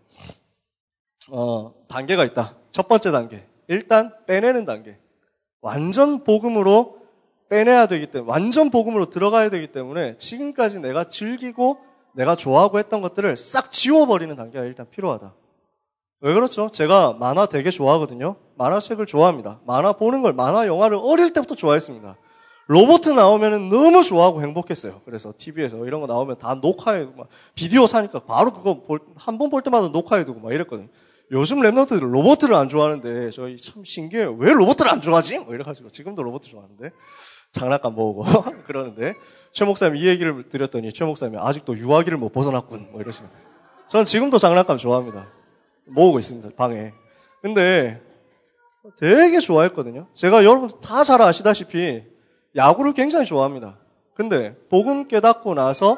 어, 단계가 있다. 첫 번째 단계. 일단 빼내는 단계. 완전 복음으로 빼내야 되기 때문에 완전 복음으로 들어가야 되기 때문에 지금까지 내가 즐기고 내가 좋아하고 했던 것들을 싹 지워버리는 단계가 일단 필요하다. 왜 그렇죠? 제가 만화 되게 좋아하거든요. 만화책을 좋아합니다. 만화 보는 걸, 만화 영화를 어릴 때부터 좋아했습니다. 로봇 나오면은 너무 좋아하고 행복했어요. 그래서 티비에서 이런 거 나오면 다 녹화해, 막 비디오 사니까 바로 그거 한 번 볼 때마다 녹화해두고 막 이랬거든요. 요즘 랩너트들 로봇을 안 좋아하는데 저희 참 신기해요. 왜 로봇을 안 좋아하지? 뭐 이래가지고 지금도 로봇 좋아하는데 장난감 모으고 그러는데 최 목사님 이 얘기를 드렸더니 최 목사님이 아직도 유아기를 못 벗어났군 뭐 이러시는데 저는 지금도 장난감 좋아합니다. 모으고 있습니다 방에. 근데 되게 좋아했거든요. 제가 여러분 다 잘 아시다시피 야구를 굉장히 좋아합니다. 근데 복음 깨닫고 나서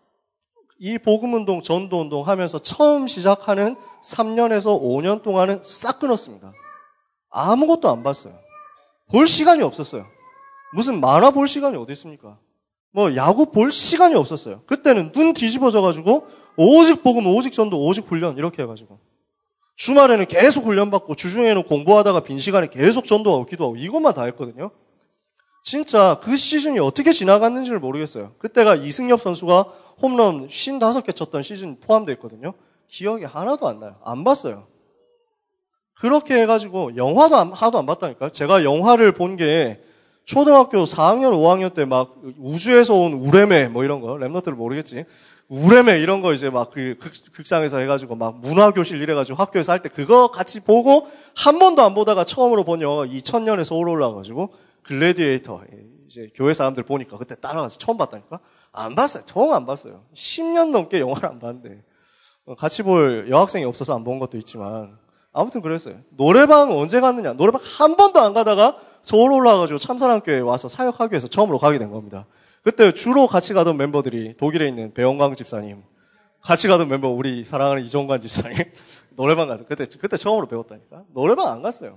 이 복음운동, 전도운동 하면서 처음 시작하는 삼 년에서 오 년 동안은 싹 끊었습니다. 아무것도 안 봤어요. 볼 시간이 없었어요. 무슨 만화 볼 시간이 어디 있습니까? 뭐 야구 볼 시간이 없었어요. 그때는 눈 뒤집어져가지고 오직 복음, 오직 전도, 오직 훈련 이렇게 해가지고 주말에는 계속 훈련받고 주중에는 공부하다가 빈 시간에 계속 전도하고 기도하고 이것만 다 했거든요. 진짜 그 시즌이 어떻게 지나갔는지를 모르겠어요. 그때가 이승엽 선수가 홈런 오십오 개 쳤던 시즌 포함되어 있거든요. 기억이 하나도 안 나요. 안 봤어요. 그렇게 해가지고 영화도 안, 하나도 안 봤다니까요. 제가 영화를 본 게 초등학교 사 학년, 오 학년 때 막 우주에서 온 우레메 뭐 이런 거, 랩너트를 모르겠지. 우레메 이런 거 이제 막 그 극장에서 해가지고 막 문화교실 이래가지고 학교에서 할 때 그거 같이 보고 한 번도 안 보다가 처음으로 본 영화가 이천 년에 서울 올라와가지고 글래디에이터. 이제 교회 사람들 보니까 그때 따라가서 처음 봤다니까. 안 봤어요. 통 안 봤어요. 십 년 넘게 영화를 안 봤는데 같이 볼 여학생이 없어서 안 본 것도 있지만 아무튼 그랬어요. 노래방 언제 갔느냐. 노래방 한 번도 안 가다가 서울 올라와가지고 참사랑교회에 와서 사역하기 위해서 처음으로 가게 된 겁니다. 그때 주로 같이 가던 멤버들이 독일에 있는 배영광 집사님, 같이 가던 멤버 우리 사랑하는 이종관 집사님 노래방 가서 그때 그때 처음으로 배웠다니까. 노래방 안 갔어요.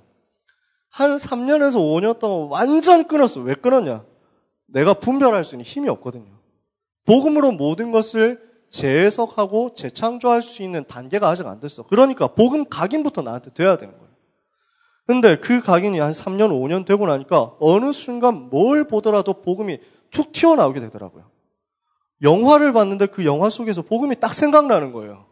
한 삼 년에서 오 년 동안 완전 끊었어. 왜 끊었냐? 내가 분별할 수 있는 힘이 없거든요. 복음으로 모든 것을 재해석하고 재창조할 수 있는 단계가 아직 안 됐어. 그러니까 복음 각인부터 나한테 돼야 되는 거예요. 근데 그 각인이 한 삼 년, 오 년 되고 나니까 어느 순간 뭘 보더라도 복음이 툭 튀어나오게 되더라고요. 영화를 봤는데 그 영화 속에서 복음이 딱 생각나는 거예요.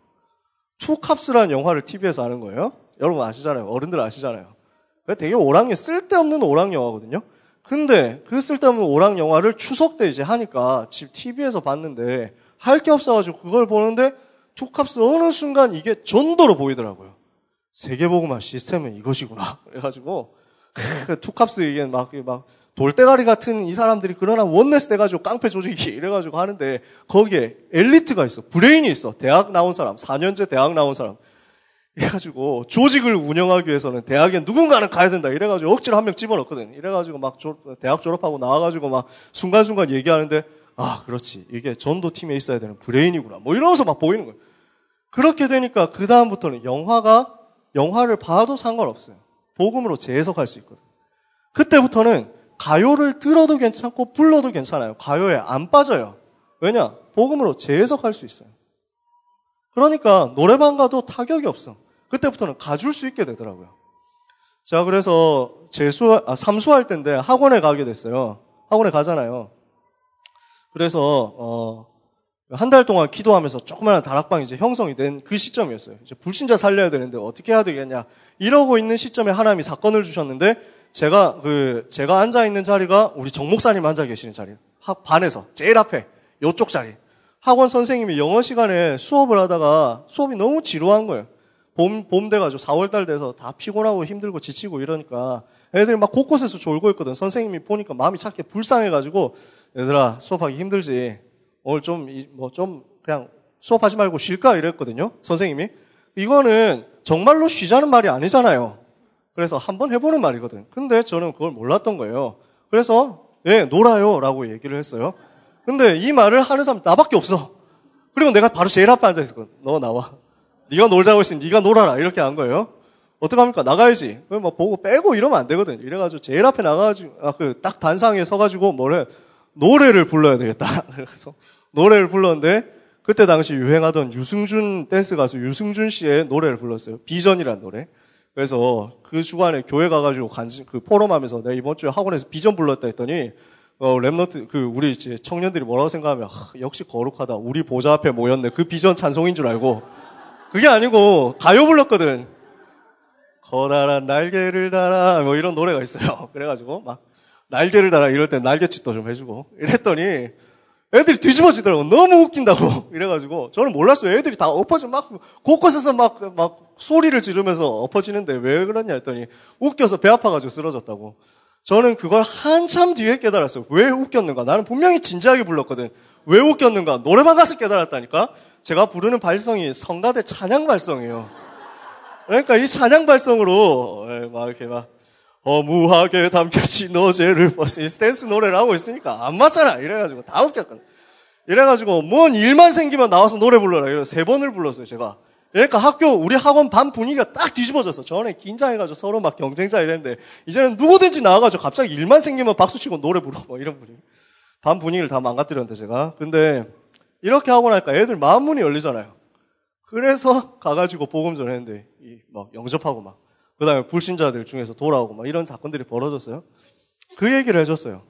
투캅스라는 영화를 티비에서 하는 거예요. 여러분 아시잖아요. 어른들 아시잖아요. 되게 오락영, 쓸데없는 오락 영화거든요. 근데 그 쓸데없는 오락 영화를 추석 때 이제 하니까 집 티비에서 봤는데 할 게 없어가지고 그걸 보는데 투캅스 어느 순간 이게 전도로 보이더라고요. 세계복음화 시스템은 이것이구나. 그래가지고 투캅스 이게 막, 막 돌대가리 같은 이 사람들이 그러나 원네스 돼가지고 깡패 조직이 이래가지고 하는데 거기에 엘리트가 있어. 브레인이 있어. 대학 나온 사람, 사 년제 대학 나온 사람. 이래가지고 조직을 운영하기 위해서는 대학에 누군가는 가야 된다. 이래가지고 억지로 한 명 집어넣거든. 이래가지고 막 조, 대학 졸업하고 나와가지고 막 순간순간 얘기하는데 아 그렇지 이게 전도팀에 있어야 되는 브레인이구나. 뭐 이러면서 막 보이는 거예요. 그렇게 되니까 그 다음부터는 영화가 영화를 봐도 상관없어요. 복음으로 재해석할 수 있거든. 그때부터는 가요를 들어도 괜찮고 불러도 괜찮아요. 가요에 안 빠져요. 왜냐? 복음으로 재해석할 수 있어요. 그러니까 노래방 가도 타격이 없어. 그때부터는 가줄 수 있게 되더라고요. 제가 그래서 재수, 아, 삼수할 때인데 학원에 가게 됐어요. 학원에 가잖아요. 그래서, 어, 한 달 동안 기도하면서 조그마한 다락방이 이제 형성이 된 그 시점이었어요. 이제 불신자 살려야 되는데 어떻게 해야 되겠냐. 이러고 있는 시점에 하나님이 사건을 주셨는데 제가 그, 제가 앉아있는 자리가 우리 정 목사님 앉아 계시는 자리예요. 학, 반에서. 제일 앞에. 요쪽 자리. 학원 선생님이 영어 시간에 수업을 하다가 수업이 너무 지루한 거예요. 봄, 봄 돼가지고 사월달 돼서 다 피곤하고 힘들고 지치고 이러니까 애들이 막 곳곳에서 졸고 있거든. 선생님이 보니까 마음이 착해 불쌍해가지고 얘들아 수업하기 힘들지. 오늘 좀, 뭐 좀 그냥 수업하지 말고 쉴까? 이랬거든요. 선생님이. 이거는 정말로 쉬자는 말이 아니잖아요. 그래서 한번 해보는 말이거든. 근데 저는 그걸 몰랐던 거예요. 그래서 예, 놀아요 라고 얘기를 했어요. 근데 이 말을 하는 사람 나밖에 없어. 그리고 내가 바로 제일 앞에 앉아있었거든. 너 나와. 네가 놀자고 했으니 네가 놀아라. 이렇게 한 거예요. 어떡합니까? 나가야지. 막 보고 빼고 이러면 안 되거든. 이래가지고 제일 앞에 나가가지고 아, 그 딱 단상에 서가지고 뭐래 노래를 불러야 되겠다. 그래서 노래를 불렀는데 그때 당시 유행하던 유승준 댄스 가수 유승준 씨의 노래를 불렀어요. 비전이라는 노래. 그래서 그 주간에 교회 가가지고 간지, 그 포럼하면서 내가 이번 주에 학원에서 비전 불렀다 했더니 어, 랩너트, 그, 우리 이제 청년들이 뭐라고 생각하면, 하, 역시 거룩하다. 우리 보좌 앞에 모였네. 그 비전 찬송인 줄 알고. 그게 아니고, 가요 불렀거든. 커다란 날개를 달아. 뭐 이런 노래가 있어요. 그래가지고, 막, 날개를 달아. 이럴 때 날개짓도 좀 해주고. 이랬더니, 애들이 뒤집어지더라고. 너무 웃긴다고. 이래가지고 저는 몰랐어요. 애들이 다 엎어져 막 곳곳에서 막, 막 소리를 지르면서 엎어지는데 왜 그러냐 했더니 웃겨서 배 아파가지고 쓰러졌다고. 저는 그걸 한참 뒤에 깨달았어요. 왜 웃겼는가? 나는 분명히 진지하게 불렀거든. 왜 웃겼는가? 노래방 가서 깨달았다니까? 제가 부르는 발성이 성가대 찬양 발성이에요. 그러니까 이 찬양 발성으로 막 이렇게 막 허무하게 담겨진 어제를 버스 댄스 노래를 하고 있으니까 안 맞잖아. 이래가지고 다 웃겼거든. 이래가지고 뭔 일만 생기면 나와서 노래 불러라. 이래서 세 번을 불렀어요, 제가. 그러니까 학교, 우리 학원 반 분위기가 딱 뒤집어졌어. 전에 긴장해가지고 서로 막 경쟁자 이랬는데, 이제는 누구든지 나와가지고 갑자기 일만 생기면 박수치고 노래 부르고 뭐 이런 분위기. 반 분위기를 다 망가뜨렸는데, 제가. 근데, 이렇게 하고 나니까 애들 마음 문이 열리잖아요. 그래서 가가지고 복음 전했는데, 이, 막 영접하고 막, 그 다음에 불신자들 중에서 돌아오고 막 이런 사건들이 벌어졌어요. 그 얘기를 해줬어요.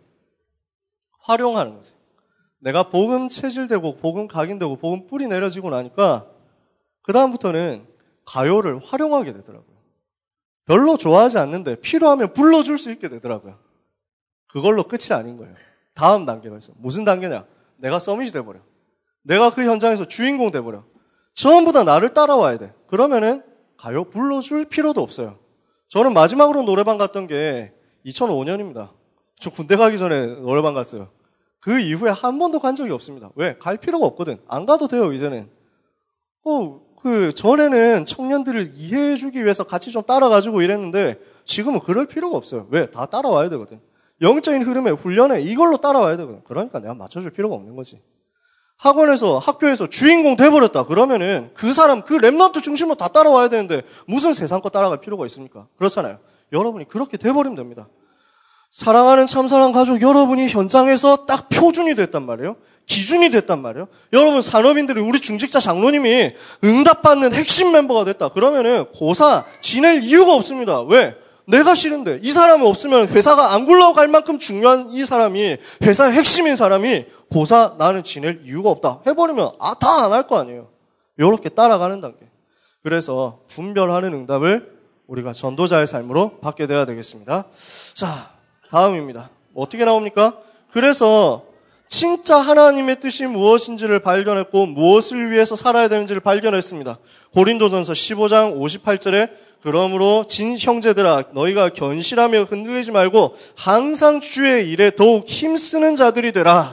활용하는 거지. 내가 복음 체질되고, 복음 각인되고, 복음 뿌리 내려지고 나니까, 그 다음부터는 가요를 활용하게 되더라고요. 별로 좋아하지 않는데 필요하면 불러줄 수 있게 되더라고요. 그걸로 끝이 아닌 거예요. 다음 단계가 있어요. 무슨 단계냐? 내가 서밋이 돼버려. 내가 그 현장에서 주인공 돼버려. 전부 다 나를 따라와야 돼. 그러면은 가요 불러줄 필요도 없어요. 저는 마지막으로 노래방 갔던 게 이천오 년입니다. 저 군대 가기 전에 노래방 갔어요. 그 이후에 한 번도 간 적이 없습니다. 왜? 갈 필요가 없거든. 안 가도 돼요, 이제는. 어, 그, 전에는 청년들을 이해해주기 위해서 같이 좀 따라가지고 이랬는데, 지금은 그럴 필요가 없어요. 왜? 다 따라와야 되거든. 영적인 흐름에, 훈련에 이걸로 따라와야 되거든. 그러니까 내가 맞춰줄 필요가 없는 거지. 학원에서, 학교에서 주인공 돼버렸다. 그러면은 그 사람, 그 랩넌트 중심으로 다 따라와야 되는데, 무슨 세상 거 따라갈 필요가 있습니까? 그렇잖아요. 여러분이 그렇게 돼버리면 됩니다. 사랑하는 참사랑 가족 여러분이 현장에서 딱 표준이 됐단 말이에요. 기준이 됐단 말이에요. 여러분 산업인들이 우리 중직자 장로님이 응답받는 핵심 멤버가 됐다. 그러면은 고사 지낼 이유가 없습니다. 왜? 내가 싫은데 이 사람이 없으면 회사가 안 굴러갈 만큼 중요한 이 사람이 회사의 핵심인 사람이 고사 나는 지낼 이유가 없다. 해버리면 아, 다 안 할 거 아니에요. 이렇게 따라가는 단계. 그래서 분별하는 응답을 우리가 전도자의 삶으로 받게 돼야 되겠습니다. 자, 다음입니다. 어떻게 나옵니까? 그래서 진짜 하나님의 뜻이 무엇인지를 발견했고 무엇을 위해서 살아야 되는지를 발견했습니다. 고린도전서 십오 장 오십팔 절에 그러므로 진 형제들아 너희가 견실하며 흔들리지 말고 항상 주의 일에 더욱 힘쓰는 자들이 되라.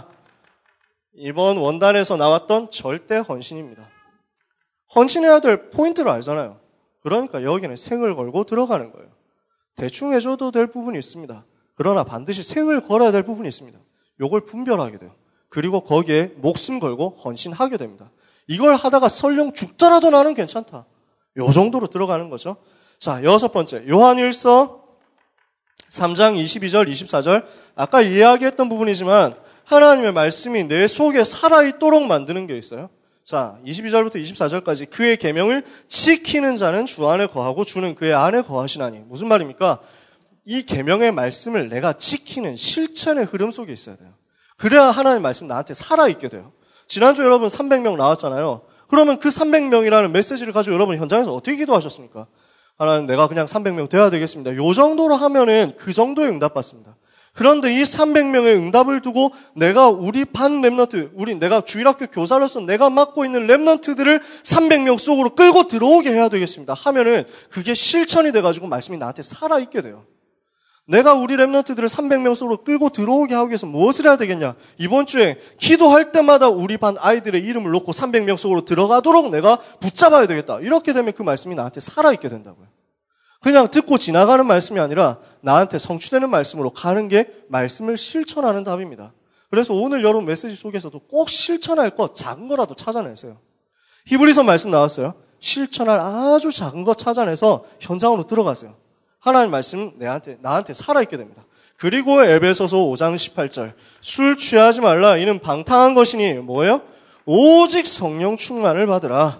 이번 원단에서 나왔던 절대 헌신입니다. 헌신해야 될 포인트를 알잖아요. 그러니까 여기는 생을 걸고 들어가는 거예요. 대충 해줘도 될 부분이 있습니다. 그러나 반드시 생을 걸어야 될 부분이 있습니다. 요걸 분별하게 돼요. 그리고 거기에 목숨 걸고 헌신하게 됩니다. 이걸 하다가 설령 죽더라도 나는 괜찮다. 요 정도로 들어가는 거죠. 자, 여섯 번째. 요한일서 삼 장 이십이 절, 이십사 절. 아까 이야기했던 부분이지만 하나님의 말씀이 내 속에 살아있도록 만드는 게 있어요. 자, 이십이 절부터 이십사 절까지 그의 계명을 지키는 자는 주 안에 거하고 주는 그의 안에 거하시나니. 무슨 말입니까? 이 계명의 말씀을 내가 지키는 실천의 흐름 속에 있어야 돼요. 그래야 하나님의 말씀 나한테 살아있게 돼요. 지난주 여러분 삼백 명 나왔잖아요. 그러면 그 삼백 명이라는 메시지를 가지고 여러분 현장에서 어떻게 기도하셨습니까? 하나님 내가 그냥 삼백 명 돼야 되겠습니다. 요 정도로 하면은 그 정도의 응답 받습니다. 그런데 이 삼백 명의 응답을 두고 내가 우리 반 랩넌트, 우리 내가 주일학교 교사로서 내가 맡고 있는 랩넌트들을 삼백 명 속으로 끌고 들어오게 해야 되겠습니다. 하면은 그게 실천이 돼가지고 말씀이 나한테 살아있게 돼요. 내가 우리 랩넌트들을 삼백 명 속으로 끌고 들어오게 하기 위해서 무엇을 해야 되겠냐? 이번 주에 기도할 때마다 우리 반 아이들의 이름을 놓고 삼백 명 속으로 들어가도록 내가 붙잡아야 되겠다. 이렇게 되면 그 말씀이 나한테 살아있게 된다고요. 그냥 듣고 지나가는 말씀이 아니라 나한테 성취되는 말씀으로 가는 게 말씀을 실천하는 답입니다. 그래서 오늘 여러분 메시지 속에서도 꼭 실천할 것 작은 거라도 찾아내세요. 히브리서 말씀 나왔어요. 실천할 아주 작은 것 찾아내서 현장으로 들어가세요. 하나님 말씀 내한테, 나한테 살아있게 됩니다. 그리고 에베소서 오 장 십팔 절. 술 취하지 말라. 이는 방탕한 것이니 뭐예요? 오직 성령 충만을 받으라.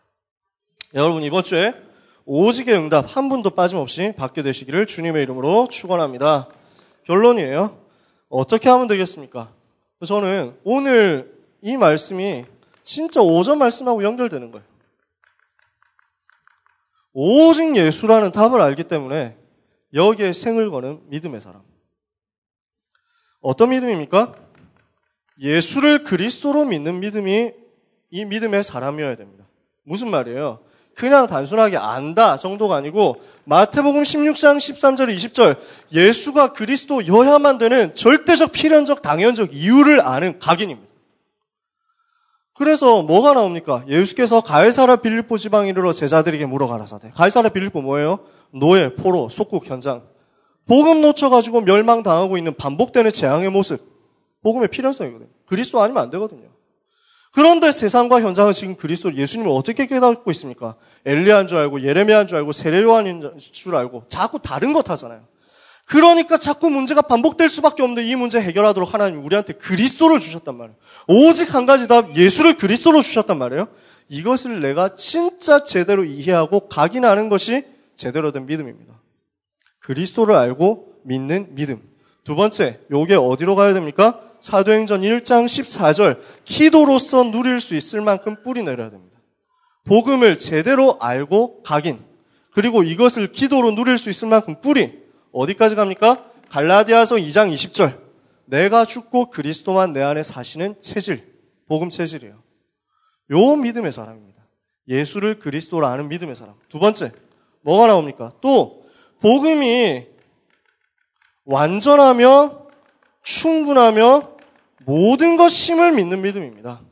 여러분 이번 주에 오직의 응답 한 분도 빠짐없이 받게 되시기를 주님의 이름으로 축원합니다. 결론이에요. 어떻게 하면 되겠습니까? 저는 오늘 이 말씀이 진짜 오전 말씀하고 연결되는 거예요. 오직 예수라는 답을 알기 때문에 여기에 생을 거는 믿음의 사람. 어떤 믿음입니까? 예수를 그리스도로 믿는 믿음이 이 믿음의 사람이어야 됩니다. 무슨 말이에요? 그냥 단순하게 안다 정도가 아니고 마태복음 십육 장 십삼 절 이십 절 예수가 그리스도여야만 되는 절대적 필연적 당연적 이유를 아는 각인입니다. 그래서 뭐가 나옵니까? 예수께서 가이사랴 빌립보 지방에 이르러 제자들에게 물어가라사대. 가이사랴 빌립보 뭐예요? 노예, 포로, 속국 현장. 복음 놓쳐가지고 멸망당하고 있는 반복되는 재앙의 모습. 복음의 필연성이거든요. 그리스도 아니면 안 되거든요. 그런데 세상과 현장은 지금 그리스도 예수님을 어떻게 깨닫고 있습니까? 엘리야인 줄 알고 예레미야인 줄 알고 세례 요한인 줄 알고 자꾸 다른 것 하잖아요. 그러니까 자꾸 문제가 반복될 수밖에 없는데 이 문제 해결하도록 하나님 우리한테 그리스도를 주셨단 말이에요. 오직 한 가지 답, 예수를 그리스도로 주셨단 말이에요. 이것을 내가 진짜 제대로 이해하고 각인하는 것이 제대로 된 믿음입니다. 그리스도를 알고 믿는 믿음. 두 번째, 요게 어디로 가야 됩니까? 사도행전 일 장 십사 절 기도로서 누릴 수 있을 만큼 뿌리 내려야 됩니다. 복음을 제대로 알고 각인, 그리고 이것을 기도로 누릴 수 있을 만큼 뿌리. 어디까지 갑니까? 갈라디아서 이 장 이십 절 내가 죽고 그리스도만 내 안에 사시는 체질, 복음 체질이에요. 요 믿음의 사람입니다. 예수를 그리스도로 아는 믿음의 사람. 두 번째, 뭐가 나옵니까? 또 복음이 완전하며 충분하며 모든 것임을 믿는 믿음입니다.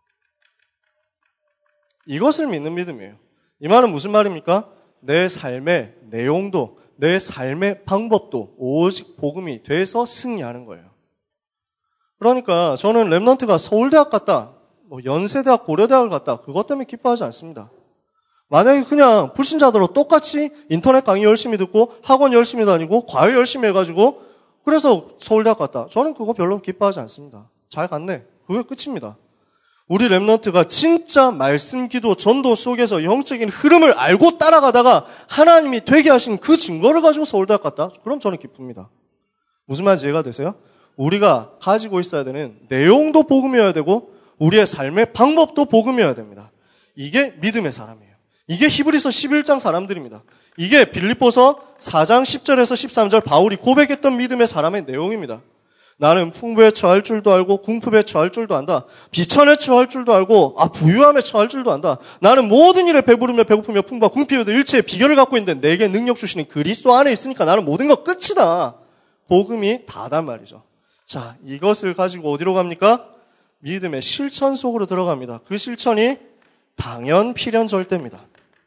이것을 믿는 믿음이에요. 이 말은 무슨 말입니까? 내 삶의 내용도 내 삶의 방법도 오직 복음이 돼서 승리하는 거예요. 그러니까 저는 랩넌트가 서울대학 갔다, 뭐 연세대학, 고려대학을 갔다 그것 때문에 기뻐하지 않습니다. 만약에 그냥 불신자들로 똑같이 인터넷 강의 열심히 듣고 학원 열심히 다니고 과외 열심히 해가지고 그래서 서울대학 갔다. 저는 그거 별로 기뻐하지 않습니다. 잘 갔네. 그게 끝입니다. 우리 랩넌트가 진짜 말씀, 기도, 전도 속에서 영적인 흐름을 알고 따라가다가 하나님이 되게 하신 그 증거를 가지고 서울대학 갔다. 그럼 저는 기쁩니다. 무슨 말인지 이해가 되세요? 우리가 가지고 있어야 되는 내용도 복음이어야 되고 우리의 삶의 방법도 복음이어야 됩니다. 이게 믿음의 사람이에요. 이게 히브리서 십일 장 사람들입니다. 이게 빌립보서 사 장 십 절에서 십삼 절 바울이 고백했던 믿음의 사람의 내용입니다. 나는 풍부에 처할 줄도 알고 궁핍에 처할 줄도 안다. 비천에 처할 줄도 알고 아 부유함에 처할 줄도 안다. 나는 모든 일에 배부르며 배고프며 풍부와 궁핍에도 일체의 비결을 갖고 있는데 내게 능력 주시는 그리스도 안에 있으니까 나는 모든 것 끝이다. 복음이 다단 말이죠. 자, 이것을 가지고 어디로 갑니까? 믿음의 실천 속으로 들어갑니다. 그 실천이 당연 필연 절대입니다.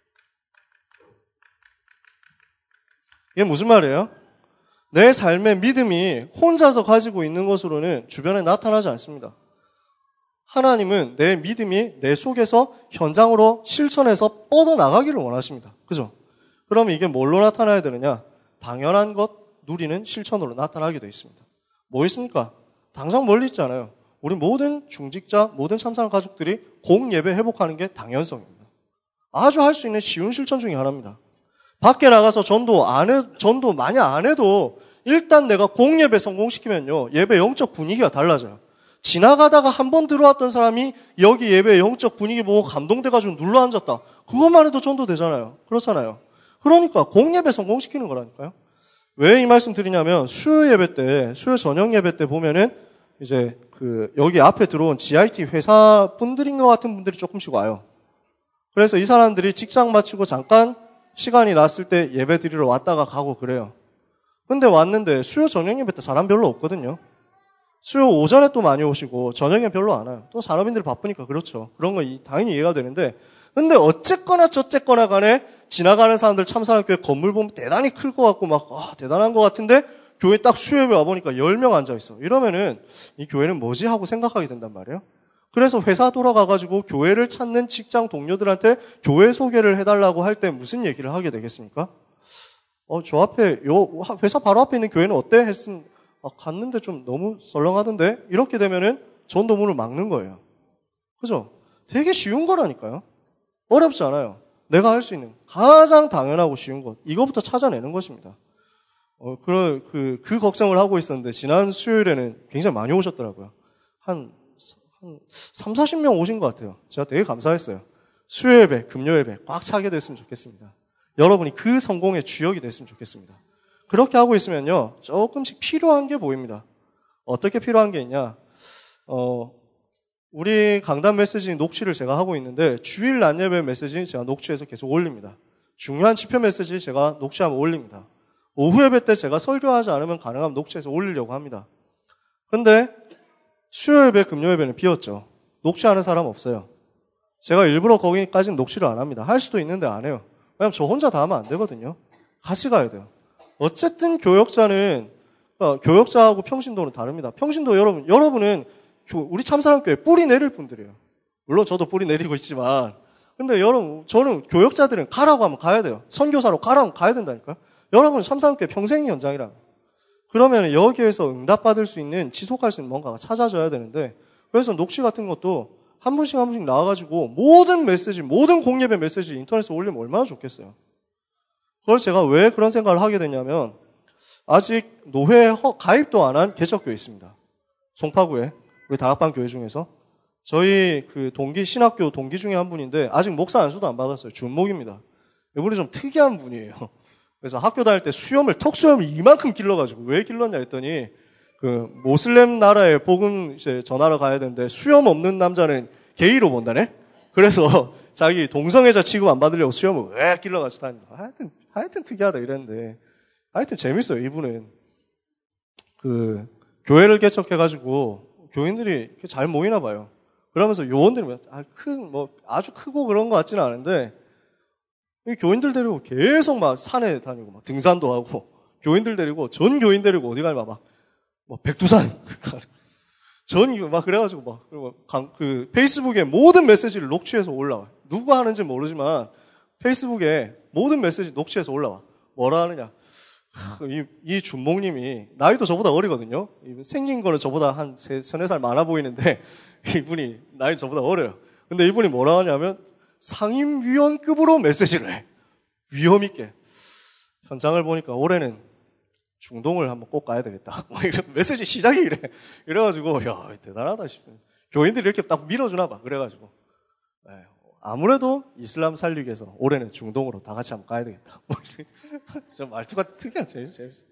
이게 무슨 말이에요? 내 삶의 믿음이 혼자서 가지고 있는 것으로는 주변에 나타나지 않습니다. 하나님은 내 믿음이 내 속에서 현장으로 실천해서 뻗어나가기를 원하십니다. 그죠? 그러면 이게 뭘로 나타나야 되느냐? 당연한 것 누리는 실천으로 나타나게 되어 있습니다. 뭐 있습니까? 당장 멀리 있지 않아요. 우리 모든 중직자, 모든 참사랑 가족들이 공예배 회복하는 게 당연성입니다. 아주 할 수 있는 쉬운 실천 중에 하나입니다. 밖에 나가서 전도 안 해, 전도 많이 안 해도 일단 내가 공예배 성공시키면요. 예배 영적 분위기가 달라져요. 지나가다가 한 번 들어왔던 사람이 여기 예배 영적 분위기 보고 감동돼가지고 눌러앉았다. 그것만 해도 전도 되잖아요. 그렇잖아요. 그러니까 공예배 성공시키는 거라니까요. 왜 이 말씀 드리냐면 수요 예배 때, 수요 저녁 예배 때 보면은 이제 그 여기 앞에 들어온 지아이티 회사 분들인 것 같은 분들이 조금씩 와요. 그래서 이 사람들이 직장 마치고 잠깐 시간이 났을 때 예배 드리러 왔다가 가고 그래요. 근데 왔는데 수요 저녁 예배 때 사람 별로 없거든요. 수요 오전에 또 많이 오시고 저녁에 별로 안 와요. 또 산업인들이 바쁘니까 그렇죠. 그런 거 당연히 이해가 되는데 근데 어쨌거나 저쨌거나 간에 지나가는 사람들 참사랑교회 건물 보면 대단히 클 것 같고 막 아, 대단한 것 같은데 교회 딱 수요 예배 와보니까 열 명 앉아있어. 이러면은 이 교회는 뭐지 하고 생각하게 된단 말이에요. 그래서 회사 돌아가가지고 교회를 찾는 직장 동료들한테 교회 소개를 해달라고 할 때 무슨 얘기를 하게 되겠습니까? 어, 저 앞에, 요, 회사 바로 앞에 있는 교회는 어때? 했으면, 아, 갔는데 좀 너무 썰렁하던데? 이렇게 되면은 전도문을 막는 거예요. 그죠? 되게 쉬운 거라니까요. 어렵지 않아요. 내가 할 수 있는 가장 당연하고 쉬운 것. 이거부터 찾아내는 것입니다. 어, 그, 그, 그 걱정을 하고 있었는데, 지난 수요일에는 굉장히 많이 오셨더라고요. 한, 한, 삼사십 명 오신 것 같아요. 제가 되게 감사했어요. 수요 예배, 금요 예배 꽉 차게 됐으면 좋겠습니다. 여러분이 그 성공의 주역이 됐으면 좋겠습니다. 그렇게 하고 있으면요, 조금씩 필요한 게 보입니다. 어떻게 필요한 게 있냐? 어, 우리 강단 메시지 녹취를 제가 하고 있는데 주일 낮 예배 메시지 제가 녹취해서 계속 올립니다. 중요한 지표 메시지 제가 녹취하면 올립니다. 오후 예배 때 제가 설교하지 않으면 가능하면 녹취해서 올리려고 합니다. 근데 수요 예배, 금요 예배는 비었죠. 녹취하는 사람 없어요. 제가 일부러 거기까지는 녹취를 안 합니다. 할 수도 있는데 안 해요. 왜냐면 저 혼자 다 하면 안 되거든요. 같이 가야 돼요. 어쨌든 교역자는 어, 교역자하고 평신도는 다릅니다. 평신도 여러분, 여러분은 우리 참사랑교회 뿌리 내릴 분들이에요. 물론 저도 뿌리 내리고 있지만 근데 여러분, 저는 교역자들은 가라고 하면 가야 돼요. 선교사로 가라고 하면 가야 된다니까요. 여러분은 참사랑교회 평생의 현장이라. 그러면 여기에서 응답받을 수 있는, 지속할 수 있는 뭔가가 찾아져야 되는데 그래서 녹취 같은 것도 한 분씩 한 분씩 나와가지고 모든 메시지, 모든 공예배 메시지 인터넷에 올리면 얼마나 좋겠어요. 그걸 제가 왜 그런 생각을 하게 됐냐면 아직 노회에 허, 가입도 안 한 개척교회 있습니다. 송파구에 우리 다락방 교회 중에서 저희 그 동기 신학교 동기 중에 한 분인데 아직 목사 안수도 안 받았어요. 준목입니다. 이분이 좀 특이한 분이에요. 그래서 학교 다닐 때 수염을 턱수염을 이만큼 길러가지고 왜 길렀냐 했더니 그 모슬렘 나라에 복음 이제 전하러 가야 되는데 수염 없는 남자는 게이로 본다네. 그래서 자기 동성애자 취급 안 받으려고 수염을 왜 길러가지고 다니는 거. 하여튼 하여튼 특이하다 이랬는데 하여튼 재밌어요. 이분은 그 교회를 개척해가지고 교인들이 잘 모이나 봐요. 그러면서 요원들이 아, 큰, 뭐, 아주 크고 그런 것 같지는 않은데, 이 교인들 데리고 계속 막 산에 다니고, 막 등산도 하고, 교인들 데리고, 전 교인 데리고 어디 가면 막, 뭐, 백두산. 전, 막 그래가지고 막, 그리고 그, 페이스북에 모든 메시지를 녹취해서 올라와. 누가 하는지 모르지만, 페이스북에 모든 메시지 녹취해서 올라와. 뭐라 하느냐. 이, 이 준목님이, 나이도 저보다 어리거든요. 생긴 거는 저보다 한 세, 세네 살 많아 보이는데, 이분이, 나이 저보다 어려요. 근데 이분이 뭐라 하냐면, 상임위원급으로 메시지를 해. 위험있게. 현장을 보니까 올해는 중동을 한번 꼭 가야 되겠다. 뭐 이런 메시지 시작이 이래. 이래가지고, 야, 대단하다 싶어요. 교인들이 이렇게 딱 밀어주나 봐. 그래가지고. 네. 아무래도 이슬람 살리기 위해서 올해는 중동으로 다 같이 한번 가야 되겠다. 뭐 좀 말투가 특이하죠. 재밌어요.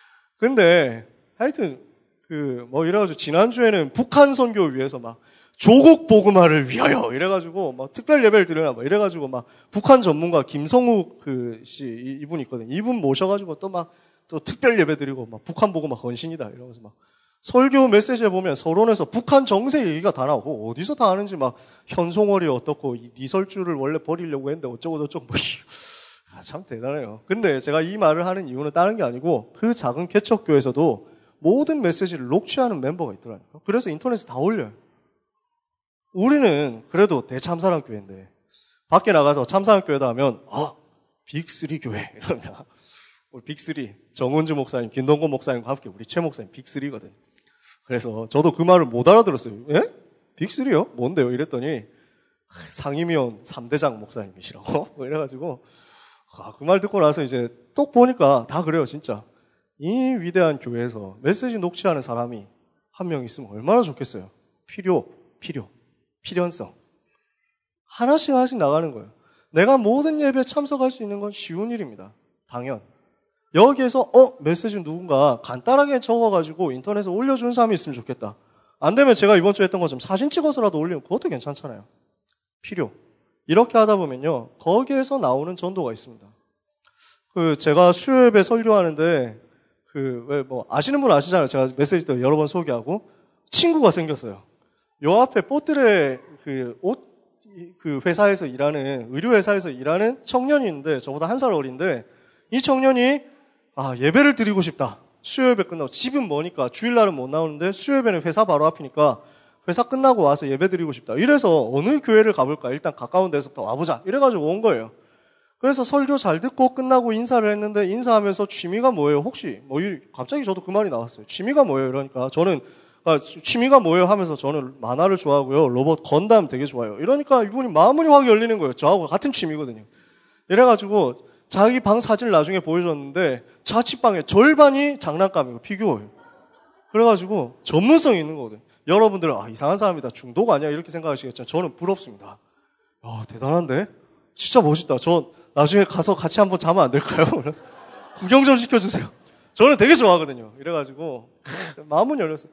근데 하여튼 그 뭐 이래가지고 지난주에는 북한 선교 위해서 막 조국 복음화를 위하여 이래가지고 막 특별 예배를 드려야 막 이래가지고 막 북한 전문가 김성욱 그 씨 이분 있거든요. 이분 모셔가지고 또 막 또 특별 예배 드리고 막 북한 복음화 헌신이다 이러면서 막 설교 메시지에 보면 서론에서 북한 정세 얘기가 다 나오고 어디서 다 하는지 막 현송월이 어떻고 이설주를 원래 버리려고 했는데 어쩌고 저쩌고 뭐 아, 참 대단해요. 근데 제가 이 말을 하는 이유는 다른 게 아니고 그 작은 개척교에서도 모든 메시지를 녹취하는 멤버가 있더라고요. 그래서 인터넷에 다 올려요. 우리는 그래도 대참사랑 교회인데 밖에 나가서 참사랑 교회다 하면 어 빅쓰리 교회 이럽니다. 우리 빅쓰리 정은주 목사님, 김동건 목사님과 함께 우리 최 목사님 빅쓰리거든. 그래서 저도 그 말을 못 알아들었어요. 예? 빅쓰리요? 뭔데요? 이랬더니 상임위원 삼 대장 목사님이시라고 뭐 이래가지고 아, 그 말 듣고 나서 이제 또 보니까 다 그래요. 진짜 이 위대한 교회에서 메시지 녹취하는 사람이 한 명 있으면 얼마나 좋겠어요. 필요, 필요, 필연성 하나씩 하나씩 나가는 거예요. 내가 모든 예배에 참석할 수 있는 건 쉬운 일입니다. 당연. 여기에서 어 메시지 누군가 간단하게 적어가지고 인터넷에 올려준 사람이 있으면 좋겠다. 안 되면 제가 이번 주에 했던 것처럼 사진 찍어서라도 올리면 그것도 괜찮잖아요. 필요. 이렇게 하다 보면요 거기에서 나오는 전도가 있습니다. 그 제가 수요 예배 설교하는데 그 왜 뭐 아시는 분 아시잖아요. 제가 메시지도 여러 번 소개하고 친구가 생겼어요. 요 앞에 뽀뜨레 그 옷 그 회사에서 일하는 의료 회사에서 일하는 청년이 있는데 저보다 한 살 어린데 이 청년이 아, 예배를 드리고 싶다. 수요 예배 끝나고 집은 머니까 주일날은 못 나오는데 수요 예배는 회사 바로 앞이니까 회사 끝나고 와서 예배 드리고 싶다. 이래서 어느 교회를 가볼까? 일단 가까운 데서부터 와보자. 이래가지고 온 거예요. 그래서 설교 잘 듣고 끝나고 인사를 했는데 인사하면서 취미가 뭐예요? 혹시 뭐 갑자기 저도 그 말이 나왔어요. 취미가 뭐예요? 이러니까 저는 아, 취미가 뭐예요? 하면서 저는 만화를 좋아하고요. 로봇 건담 되게 좋아해요. 이러니까 이분이 마음이 확 열리는 거예요. 저하고 같은 취미거든요. 이래가지고 자기 방 사진을 나중에 보여줬는데 자취방의 절반이 장난감이고 피규어예요. 그래가지고 전문성이 있는 거거든요. 여러분들은 아 이상한 사람이다. 중독 아니야 이렇게 생각하시겠지만 저는 부럽습니다. 야, 대단한데? 진짜 멋있다. 저 나중에 가서 같이 한번 자면 안 될까요? 그래서 구경 좀 시켜주세요. 저는 되게 좋아하거든요. 이래가지고 마음은 열렸어요.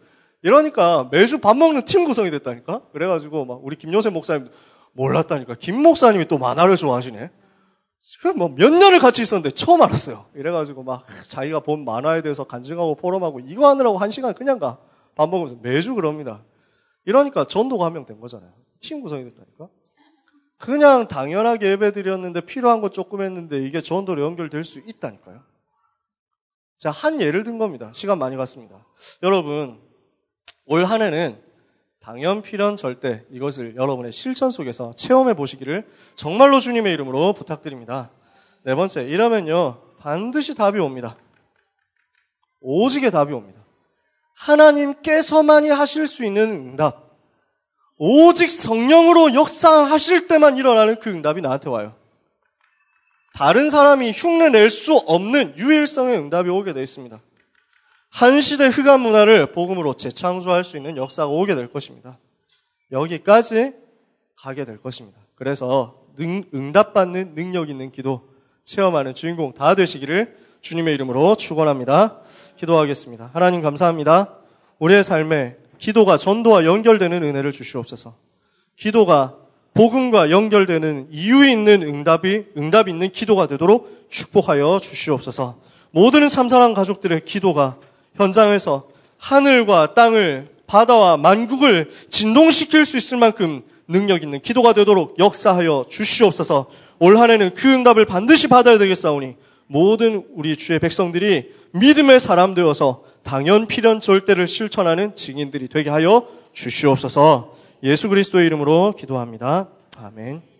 이러니까 매주 밥 먹는 팀 구성이 됐다니까. 그래가지고 막 우리 김요셉 목사님 몰랐다니까. 김 목사님이 또 만화를 좋아하시네. 뭐 몇 년을 같이 있었는데 처음 알았어요. 이래가지고 막 자기가 본 만화에 대해서 간증하고 포럼하고 이거 하느라고 한 시간 그냥 가. 밥 먹으면서 매주 그럽니다. 이러니까 전도가 한 명 된 거잖아요. 팀 구성이 됐다니까. 그냥 당연하게 예배 드렸는데 필요한 거 조금 했는데 이게 전도로 연결될 수 있다니까요. 자, 한 예를 든 겁니다. 시간 많이 갔습니다. 여러분, 올 한 해는 당연, 필연, 절대 이것을 여러분의 실천 속에서 체험해 보시기를 정말로 주님의 이름으로 부탁드립니다. 네 번째, 이러면요 반드시 답이 옵니다. 오직의 답이 옵니다. 하나님께서만이 하실 수 있는 응답, 오직 성령으로 역사하실 때만 일어나는 그 응답이 나한테 와요. 다른 사람이 흉내낼 수 없는 유일성의 응답이 오게 되어 있습니다. 한 시대 흑암 문화를 복음으로 재창조할 수 있는 역사가 오게 될 것입니다. 여기까지 가게 될 것입니다. 그래서 능, 응답받는 능력 있는 기도 체험하는 주인공 다 되시기를 주님의 이름으로 축원합니다. 기도하겠습니다. 하나님 감사합니다. 우리의 삶에 기도가 전도와 연결되는 은혜를 주시옵소서. 기도가 복음과 연결되는 이유 있는 응답이 응답 있는 기도가 되도록 축복하여 주시옵소서. 모든 참사랑 가족들의 기도가 현장에서 하늘과 땅을 바다와 만국을 진동시킬 수 있을 만큼 능력 있는 기도가 되도록 역사하여 주시옵소서. 올 한 해는 그 응답을 반드시 받아야 되겠사오니 모든 우리 주의 백성들이 믿음의 사람 되어서 당연 필연 절대를 실천하는 증인들이 되게 하여 주시옵소서. 예수 그리스도의 이름으로 기도합니다. 아멘.